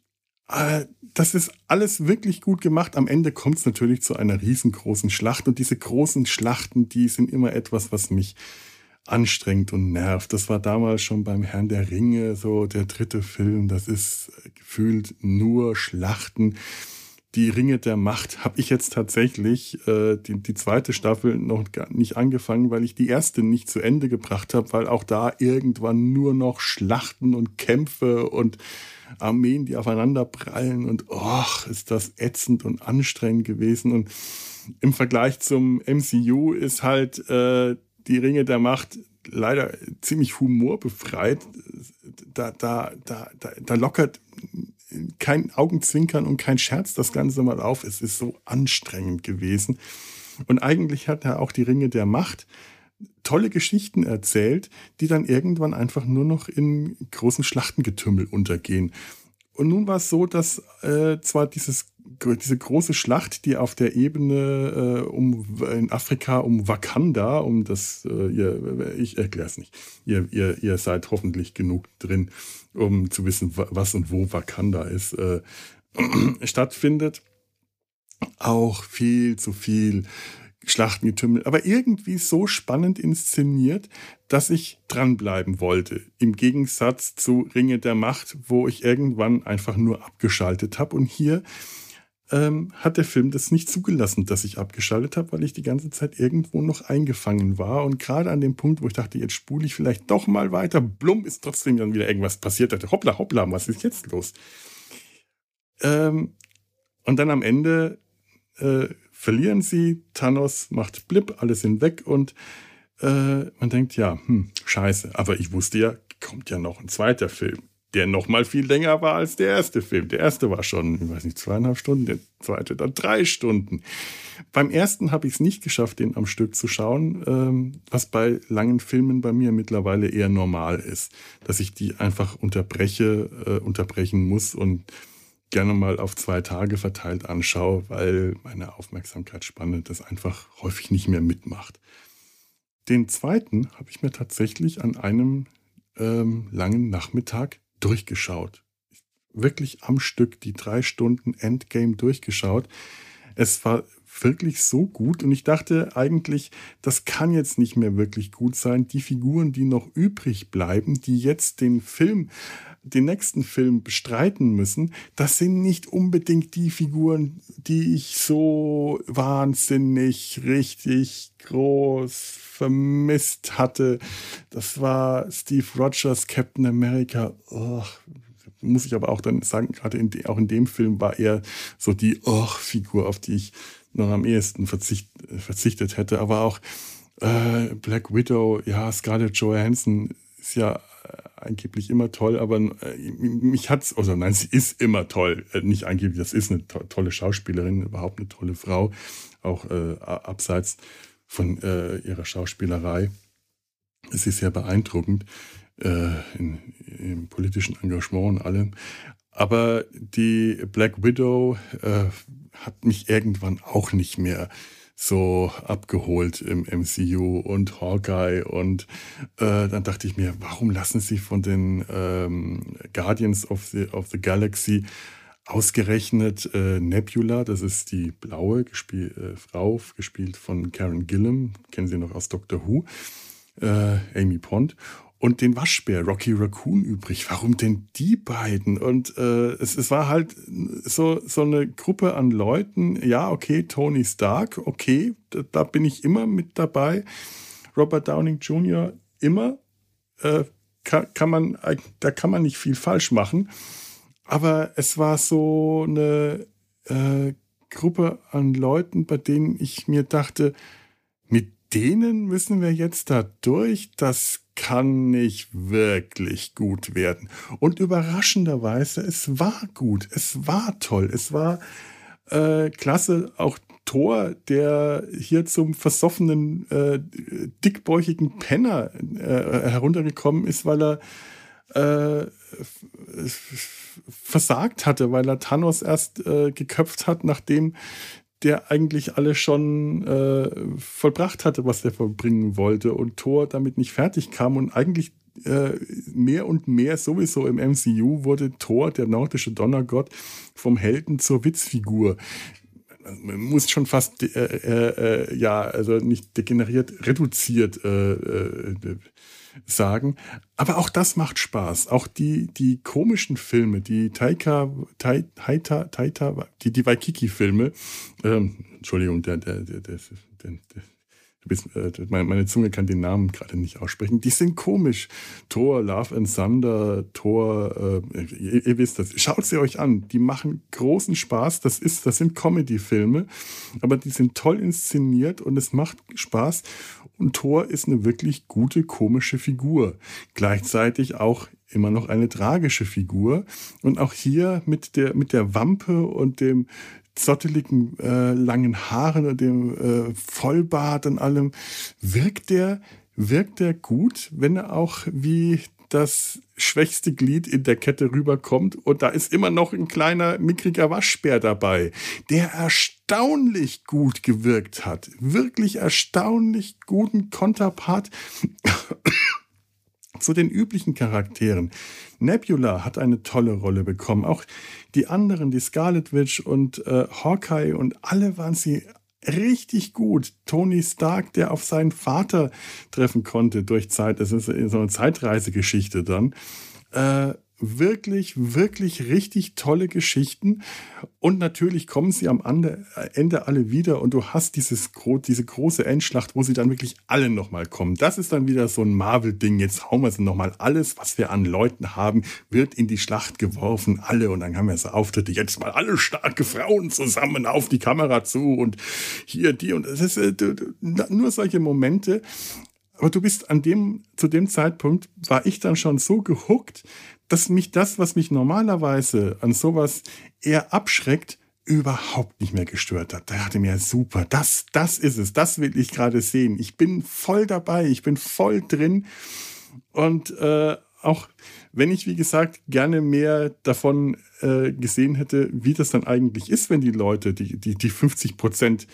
Äh, das ist alles wirklich gut gemacht. Am Ende kommt es natürlich zu einer riesengroßen Schlacht und diese großen Schlachten, die sind immer etwas, was mich anstrengend und nervt. Das war damals schon beim Herrn der Ringe, so der dritte Film. Das ist gefühlt nur Schlachten. Die Ringe der Macht habe ich jetzt tatsächlich äh, die, die zweite Staffel noch gar nicht angefangen, weil ich die erste nicht zu Ende gebracht habe, weil auch da irgendwann nur noch Schlachten und Kämpfe und Armeen, die aufeinander prallen und och, ist das ätzend und anstrengend gewesen. Und im Vergleich zum M C U ist halt äh, die Ringe der Macht leider ziemlich humorbefreit. Da, da, da, da, da lockert kein Augenzwinkern und kein Scherz das Ganze mal auf. Es ist so anstrengend gewesen. Und eigentlich hat er auch die Ringe der Macht tolle Geschichten erzählt, die dann irgendwann einfach nur noch in großen Schlachtengetümmel untergehen. Und nun war es so, dass äh, zwar dieses diese große Schlacht, die auf der Ebene äh, um in Afrika um Wakanda, um das, äh, ihr, ich erkläre es nicht, ihr, ihr, ihr seid hoffentlich genug drin, um zu wissen, was und wo Wakanda ist, äh, stattfindet. Auch viel zu viel Schlachtengetümmel, aber irgendwie so spannend inszeniert, dass ich dranbleiben wollte. Im Gegensatz zu Ringe der Macht, wo ich irgendwann einfach nur abgeschaltet habe. Und hier ähm, hat der Film das nicht zugelassen, dass ich abgeschaltet habe, weil ich die ganze Zeit irgendwo noch eingefangen war. Und gerade an dem Punkt, wo ich dachte, jetzt spule ich vielleicht doch mal weiter, blum, ist trotzdem dann wieder irgendwas passiert. Ich dachte, hoppla, hoppla, was ist jetzt los? Ähm, und dann am Ende äh, verlieren sie, Thanos macht Blip, alle sind weg und äh, man denkt, ja, hm, scheiße. Aber ich wusste ja, kommt ja noch ein zweiter Film, der noch mal viel länger war als der erste Film. Der erste war schon, ich weiß nicht, zweieinhalb Stunden, der zweite dann drei Stunden. Beim ersten habe ich es nicht geschafft, den am Stück zu schauen, ähm, was bei langen Filmen bei mir mittlerweile eher normal ist, dass ich die einfach unterbreche, äh, unterbrechen muss und gerne mal auf zwei Tage verteilt anschaue, weil meine Aufmerksamkeitsspanne das einfach häufig nicht mehr mitmacht. Den zweiten habe ich mir tatsächlich an einem ähm, langen Nachmittag durchgeschaut. Wirklich am Stück die drei Stunden Endgame durchgeschaut. Es war wirklich so gut und ich dachte eigentlich, das kann jetzt nicht mehr wirklich gut sein. Die Figuren, die noch übrig bleiben, die jetzt den Film den nächsten Film bestreiten müssen, das sind nicht unbedingt die Figuren, die ich so wahnsinnig, richtig groß vermisst hatte. Das war Steve Rogers, Captain America. Oh, muss ich aber auch dann sagen, gerade in de, auch in dem Film war er so die Oh-Figur, auf die ich noch am ehesten verzicht, verzichtet hätte. Aber auch äh, Black Widow, ja, Scarlett Johansson ist ja angeblich immer toll, aber äh, mich hat's, also nein, sie ist immer toll, äh, nicht angeblich, das ist eine to- tolle Schauspielerin, überhaupt eine tolle Frau, auch äh, abseits von äh, ihrer Schauspielerei. Es ist sehr beeindruckend äh, in, im politischen Engagement und allem. Aber die Black Widow äh, hat mich irgendwann auch nicht mehr so abgeholt im M C U und Hawkeye. Und äh, dann dachte ich mir, warum lassen sie von den ähm, Guardians of the, of the Galaxy ausgerechnet äh, Nebula, das ist die blaue gespiel, äh, Frau, gespielt von Karen Gillan, kennen Sie noch aus Doctor Who, äh, Amy Pond, und den Waschbär Rocky Raccoon übrig. Warum denn die beiden? Und äh, es, es war halt so, so eine Gruppe an Leuten. Ja, okay, Tony Stark, okay, da, da bin ich immer mit dabei. Robert Downing Junior immer. Äh, kann, kann man, da kann man nicht viel falsch machen. Aber es war so eine äh, Gruppe an Leuten, bei denen ich mir dachte, mit denen müssen wir jetzt da durch. Das kann nicht wirklich gut werden. Und überraschenderweise, es war gut. Es war toll. Es war äh, klasse. Auch Thor, der hier zum versoffenen, äh, dickbäuchigen Penner äh, heruntergekommen ist, weil er äh, versagt hatte, weil er Thanos erst äh, geköpft hat, nachdem der eigentlich alles schon äh, vollbracht hatte, was der vollbringen wollte, und Thor damit nicht fertig kam. Und eigentlich äh, mehr und mehr sowieso im M C U wurde Thor, der nordische Donnergott, vom Helden zur Witzfigur. Man muss schon fast äh, äh, ja, also nicht degeneriert, reduziert äh, äh, sagen. Aber auch das macht Spaß. Auch die, die komischen Filme, die Taika, Taita, Taita, die, die Waikiki-Filme, ähm, Entschuldigung, der, der, der, der, der, der Du bist, äh, meine Zunge kann den Namen gerade nicht aussprechen. Die sind komisch. Thor, Love and Thunder, Thor, äh, ihr, ihr wisst das. Schaut sie euch an. Die machen großen Spaß. Das ist, das sind Comedy-Filme, aber die sind toll inszeniert und es macht Spaß. Und Thor ist eine wirklich gute, komische Figur. Gleichzeitig auch immer noch eine tragische Figur. Und auch hier mit der, mit der Wampe und dem zotteligen äh, langen Haaren und dem äh, Vollbart und allem, wirkt der, wirkt der gut, wenn er auch wie das schwächste Glied in der Kette rüberkommt, und da ist immer noch ein kleiner, mickriger Waschbär dabei, der erstaunlich gut gewirkt hat. Wirklich erstaunlich guten Konterpart zu den üblichen Charakteren. Nebula hat eine tolle Rolle bekommen. Auch die anderen, die Scarlet Witch und äh, Hawkeye, und alle waren sie richtig gut. Tony Stark, der auf seinen Vater treffen konnte durch Zeit. Das ist so eine Zeitreisegeschichte dann. Äh, wirklich, wirklich richtig tolle Geschichten. Und natürlich kommen sie am Ende alle wieder und du hast dieses, diese große Endschlacht, wo sie dann wirklich alle nochmal kommen. Das ist dann wieder so ein Marvel-Ding. Jetzt hauen wir sie nochmal. Alles, was wir an Leuten haben, wird in die Schlacht geworfen. Alle. Und dann haben wir so Auftritte. Jetzt mal alle starke Frauen zusammen auf die Kamera zu und hier, die. Und es ist äh, nur solche Momente. Aber du bist an dem, zu dem Zeitpunkt war ich dann schon so gehuckt, dass mich das, was mich normalerweise an sowas eher abschreckt, überhaupt nicht mehr gestört hat. Da dachte ich mir, super, das, das ist es, das will ich gerade sehen. Ich bin voll dabei, ich bin voll drin. Und äh, auch wenn ich, wie gesagt, gerne mehr davon äh, gesehen hätte, wie das dann eigentlich ist, wenn die Leute, die, die, die fünfzig Prozent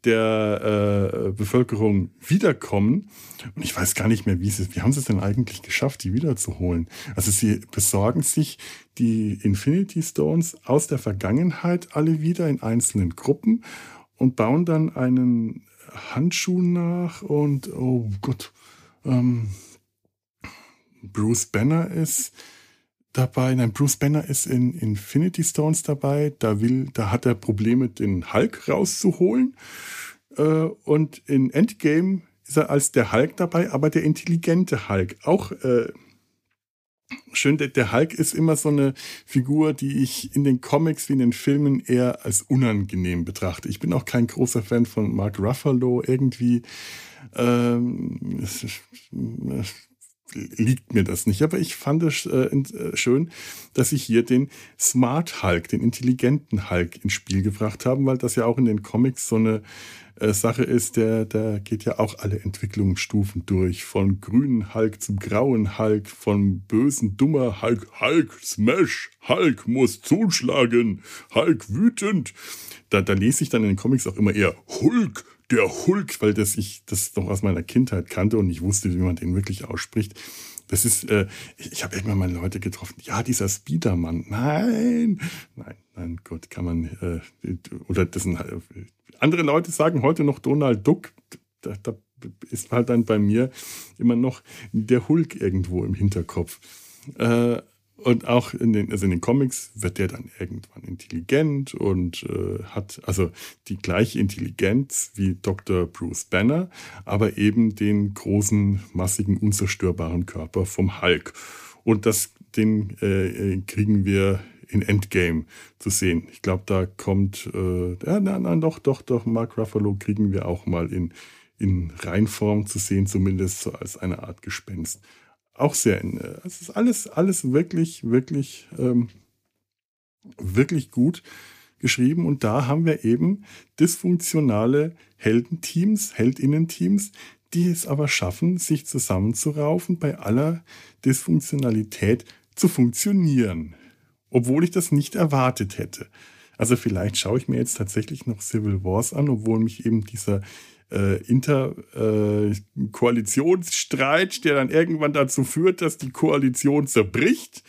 der äh, Bevölkerung wiederkommen. Und ich weiß gar nicht mehr, wie, sie, wie haben sie es denn eigentlich geschafft, die wiederzuholen? Also sie besorgen sich die Infinity Stones aus der Vergangenheit alle wieder in einzelnen Gruppen und bauen dann einen Handschuh nach und, oh Gott, ähm, Bruce Banner ist dabei. Nein, Bruce Banner ist in Infinity Stones dabei. Da will, da hat er Probleme, den Hulk rauszuholen. Äh, und in Endgame ist er als der Hulk dabei, aber der intelligente Hulk. Auch äh, schön, der, der Hulk ist immer so eine Figur, die ich in den Comics wie in den Filmen eher als unangenehm betrachte. Ich bin auch kein großer Fan von Mark Ruffalo. Irgendwie ähm, es, es, liegt mir das nicht. Aber ich fand es äh, schön, dass sie hier den Smart Hulk, den intelligenten Hulk ins Spiel gebracht haben, weil das ja auch in den Comics so eine äh, Sache ist, der, der geht ja auch alle Entwicklungsstufen durch. Von grünen Hulk zum grauen Hulk, von bösen, dummer Hulk, Hulk, Smash, Hulk muss zuschlagen, Hulk wütend. Da, da lese ich dann in den Comics auch immer eher Hulk, der Hulk, weil das ich das noch aus meiner Kindheit kannte und ich wusste, wie man den wirklich ausspricht. Das ist, äh, ich, ich habe irgendwann mal Leute getroffen, ja, dieser Spiderman, nein, nein, nein, Gott, kann man, äh, oder das sind halt, andere Leute sagen heute noch Donald Duck, da, da ist halt dann bei mir immer noch der Hulk irgendwo im Hinterkopf. Äh, Und auch in den, also in den Comics wird der dann irgendwann intelligent und äh, hat also die gleiche Intelligenz wie Doktor Bruce Banner, aber eben den großen, massigen, unzerstörbaren Körper vom Hulk. Und das, den äh, kriegen wir in Endgame zu sehen. Ich glaube, da kommt, äh, ja, nein, nein, doch, doch, doch, Mark Ruffalo kriegen wir auch mal in, in Reinform zu sehen, zumindest so als eine Art Gespenst. Auch sehr, es ist alles, alles wirklich, wirklich, ähm, wirklich gut geschrieben. Und da haben wir eben dysfunktionale Heldenteams, Heldinnenteams, die es aber schaffen, sich zusammenzuraufen, bei aller Dysfunktionalität zu funktionieren. Obwohl ich das nicht erwartet hätte. Also vielleicht schaue ich mir jetzt tatsächlich noch Civil Wars an, obwohl mich eben dieser Äh, Inter-Koalitionsstreit, äh, der dann irgendwann dazu führt, dass die Koalition zerbricht.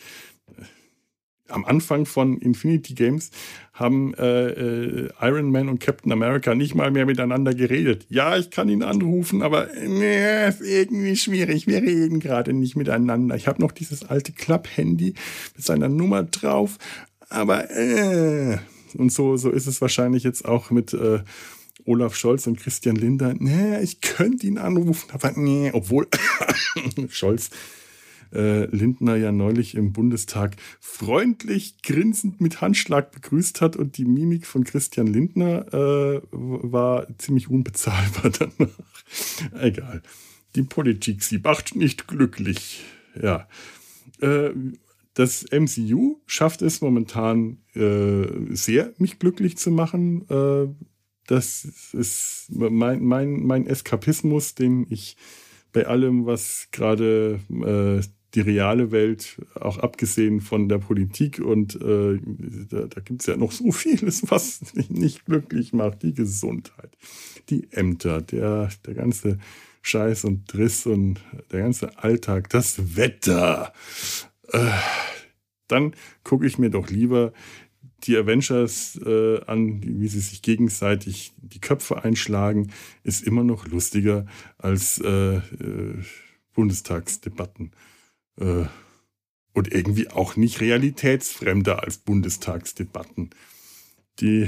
Am Anfang von Infinity Games haben äh, äh, Iron Man und Captain America nicht mal mehr miteinander geredet. Ja, ich kann ihn anrufen, aber nee, ist irgendwie schwierig. Wir reden gerade nicht miteinander. Ich habe noch dieses alte Klapp-Handy mit seiner Nummer drauf, aber äh. und so, so ist es wahrscheinlich jetzt auch mit äh, Olaf Scholz und Christian Lindner. Nee, ich könnte ihn anrufen, aber nee, obwohl Scholz äh, Lindner ja neulich im Bundestag freundlich grinsend mit Handschlag begrüßt hat und die Mimik von Christian Lindner äh, war ziemlich unbezahlbar danach. Egal. Die Politik, sie macht nicht glücklich. Ja. Äh, das M C U schafft es momentan äh, sehr, mich glücklich zu machen. Äh, Das ist mein, mein, mein Eskapismus, den ich bei allem, was gerade äh, die reale Welt, auch abgesehen von der Politik und äh, da, da gibt es ja noch so vieles, was mich nicht glücklich macht. Die Gesundheit, die Ämter, der, der ganze Scheiß und Driss und der ganze Alltag, das Wetter. Äh, dann gucke ich mir doch lieber die Avengers äh, an, wie sie sich gegenseitig die Köpfe einschlagen, ist immer noch lustiger als äh, äh, Bundestagsdebatten. Äh, und irgendwie auch nicht realitätsfremder als Bundestagsdebatten. Die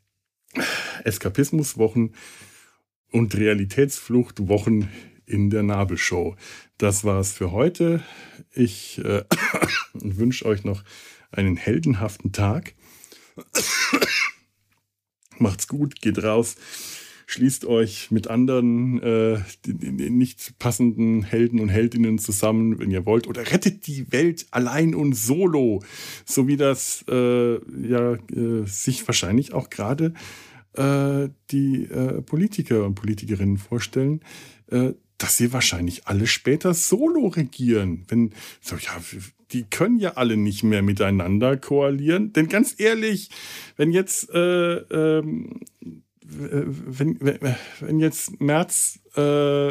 Eskapismuswochen und Realitätsfluchtwochen in der Nabelshow. Das war's für heute. Ich äh, wünsche euch noch einen heldenhaften Tag. Macht's gut, geht raus, schließt euch mit anderen äh, die, die nicht passenden Helden und Heldinnen zusammen, wenn ihr wollt, oder rettet die Welt allein und solo, so wie das äh, ja äh, sich wahrscheinlich auch gerade äh, die äh, Politiker und Politikerinnen vorstellen, äh, dass sie wahrscheinlich alle später solo regieren. Wenn so, ja, die können ja alle nicht mehr miteinander koalieren. Denn ganz ehrlich, wenn jetzt äh, ähm, wenn, wenn, wenn jetzt Merz äh,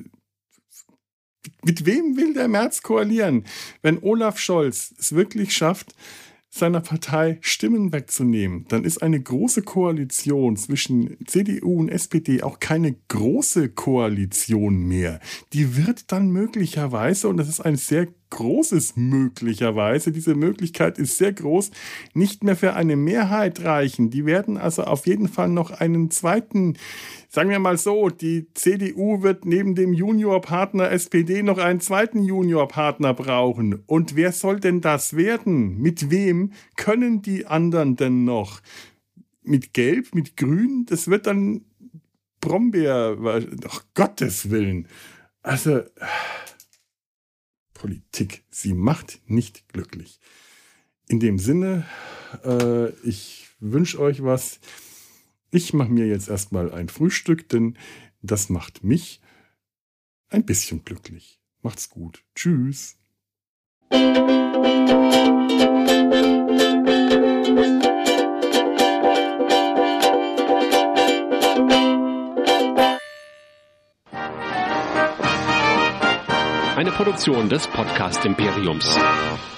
mit wem will der Merz koalieren? Wenn Olaf Scholz es wirklich schafft, seiner Partei Stimmen wegzunehmen, dann ist eine große Koalition zwischen C D U und S P D auch keine große Koalition mehr. Die wird dann möglicherweise, und das ist ein sehr großes möglicherweise, diese Möglichkeit ist sehr groß, nicht mehr für eine Mehrheit reichen. Die werden also auf jeden Fall noch einen zweiten, sagen wir mal so, die C D U wird neben dem Juniorpartner S P D noch einen zweiten Juniorpartner brauchen. Und wer soll denn das werden? Mit wem können die anderen denn noch? Mit Gelb, mit Grün? Das wird dann Brombeer, ach Gottes Willen. Also Politik. Sie macht nicht glücklich. In dem Sinne, äh, ich wünsche euch was. Ich mache mir jetzt erstmal ein Frühstück, denn das macht mich ein bisschen glücklich. Macht's gut. Tschüss. Eine Produktion des Podcast Imperiums.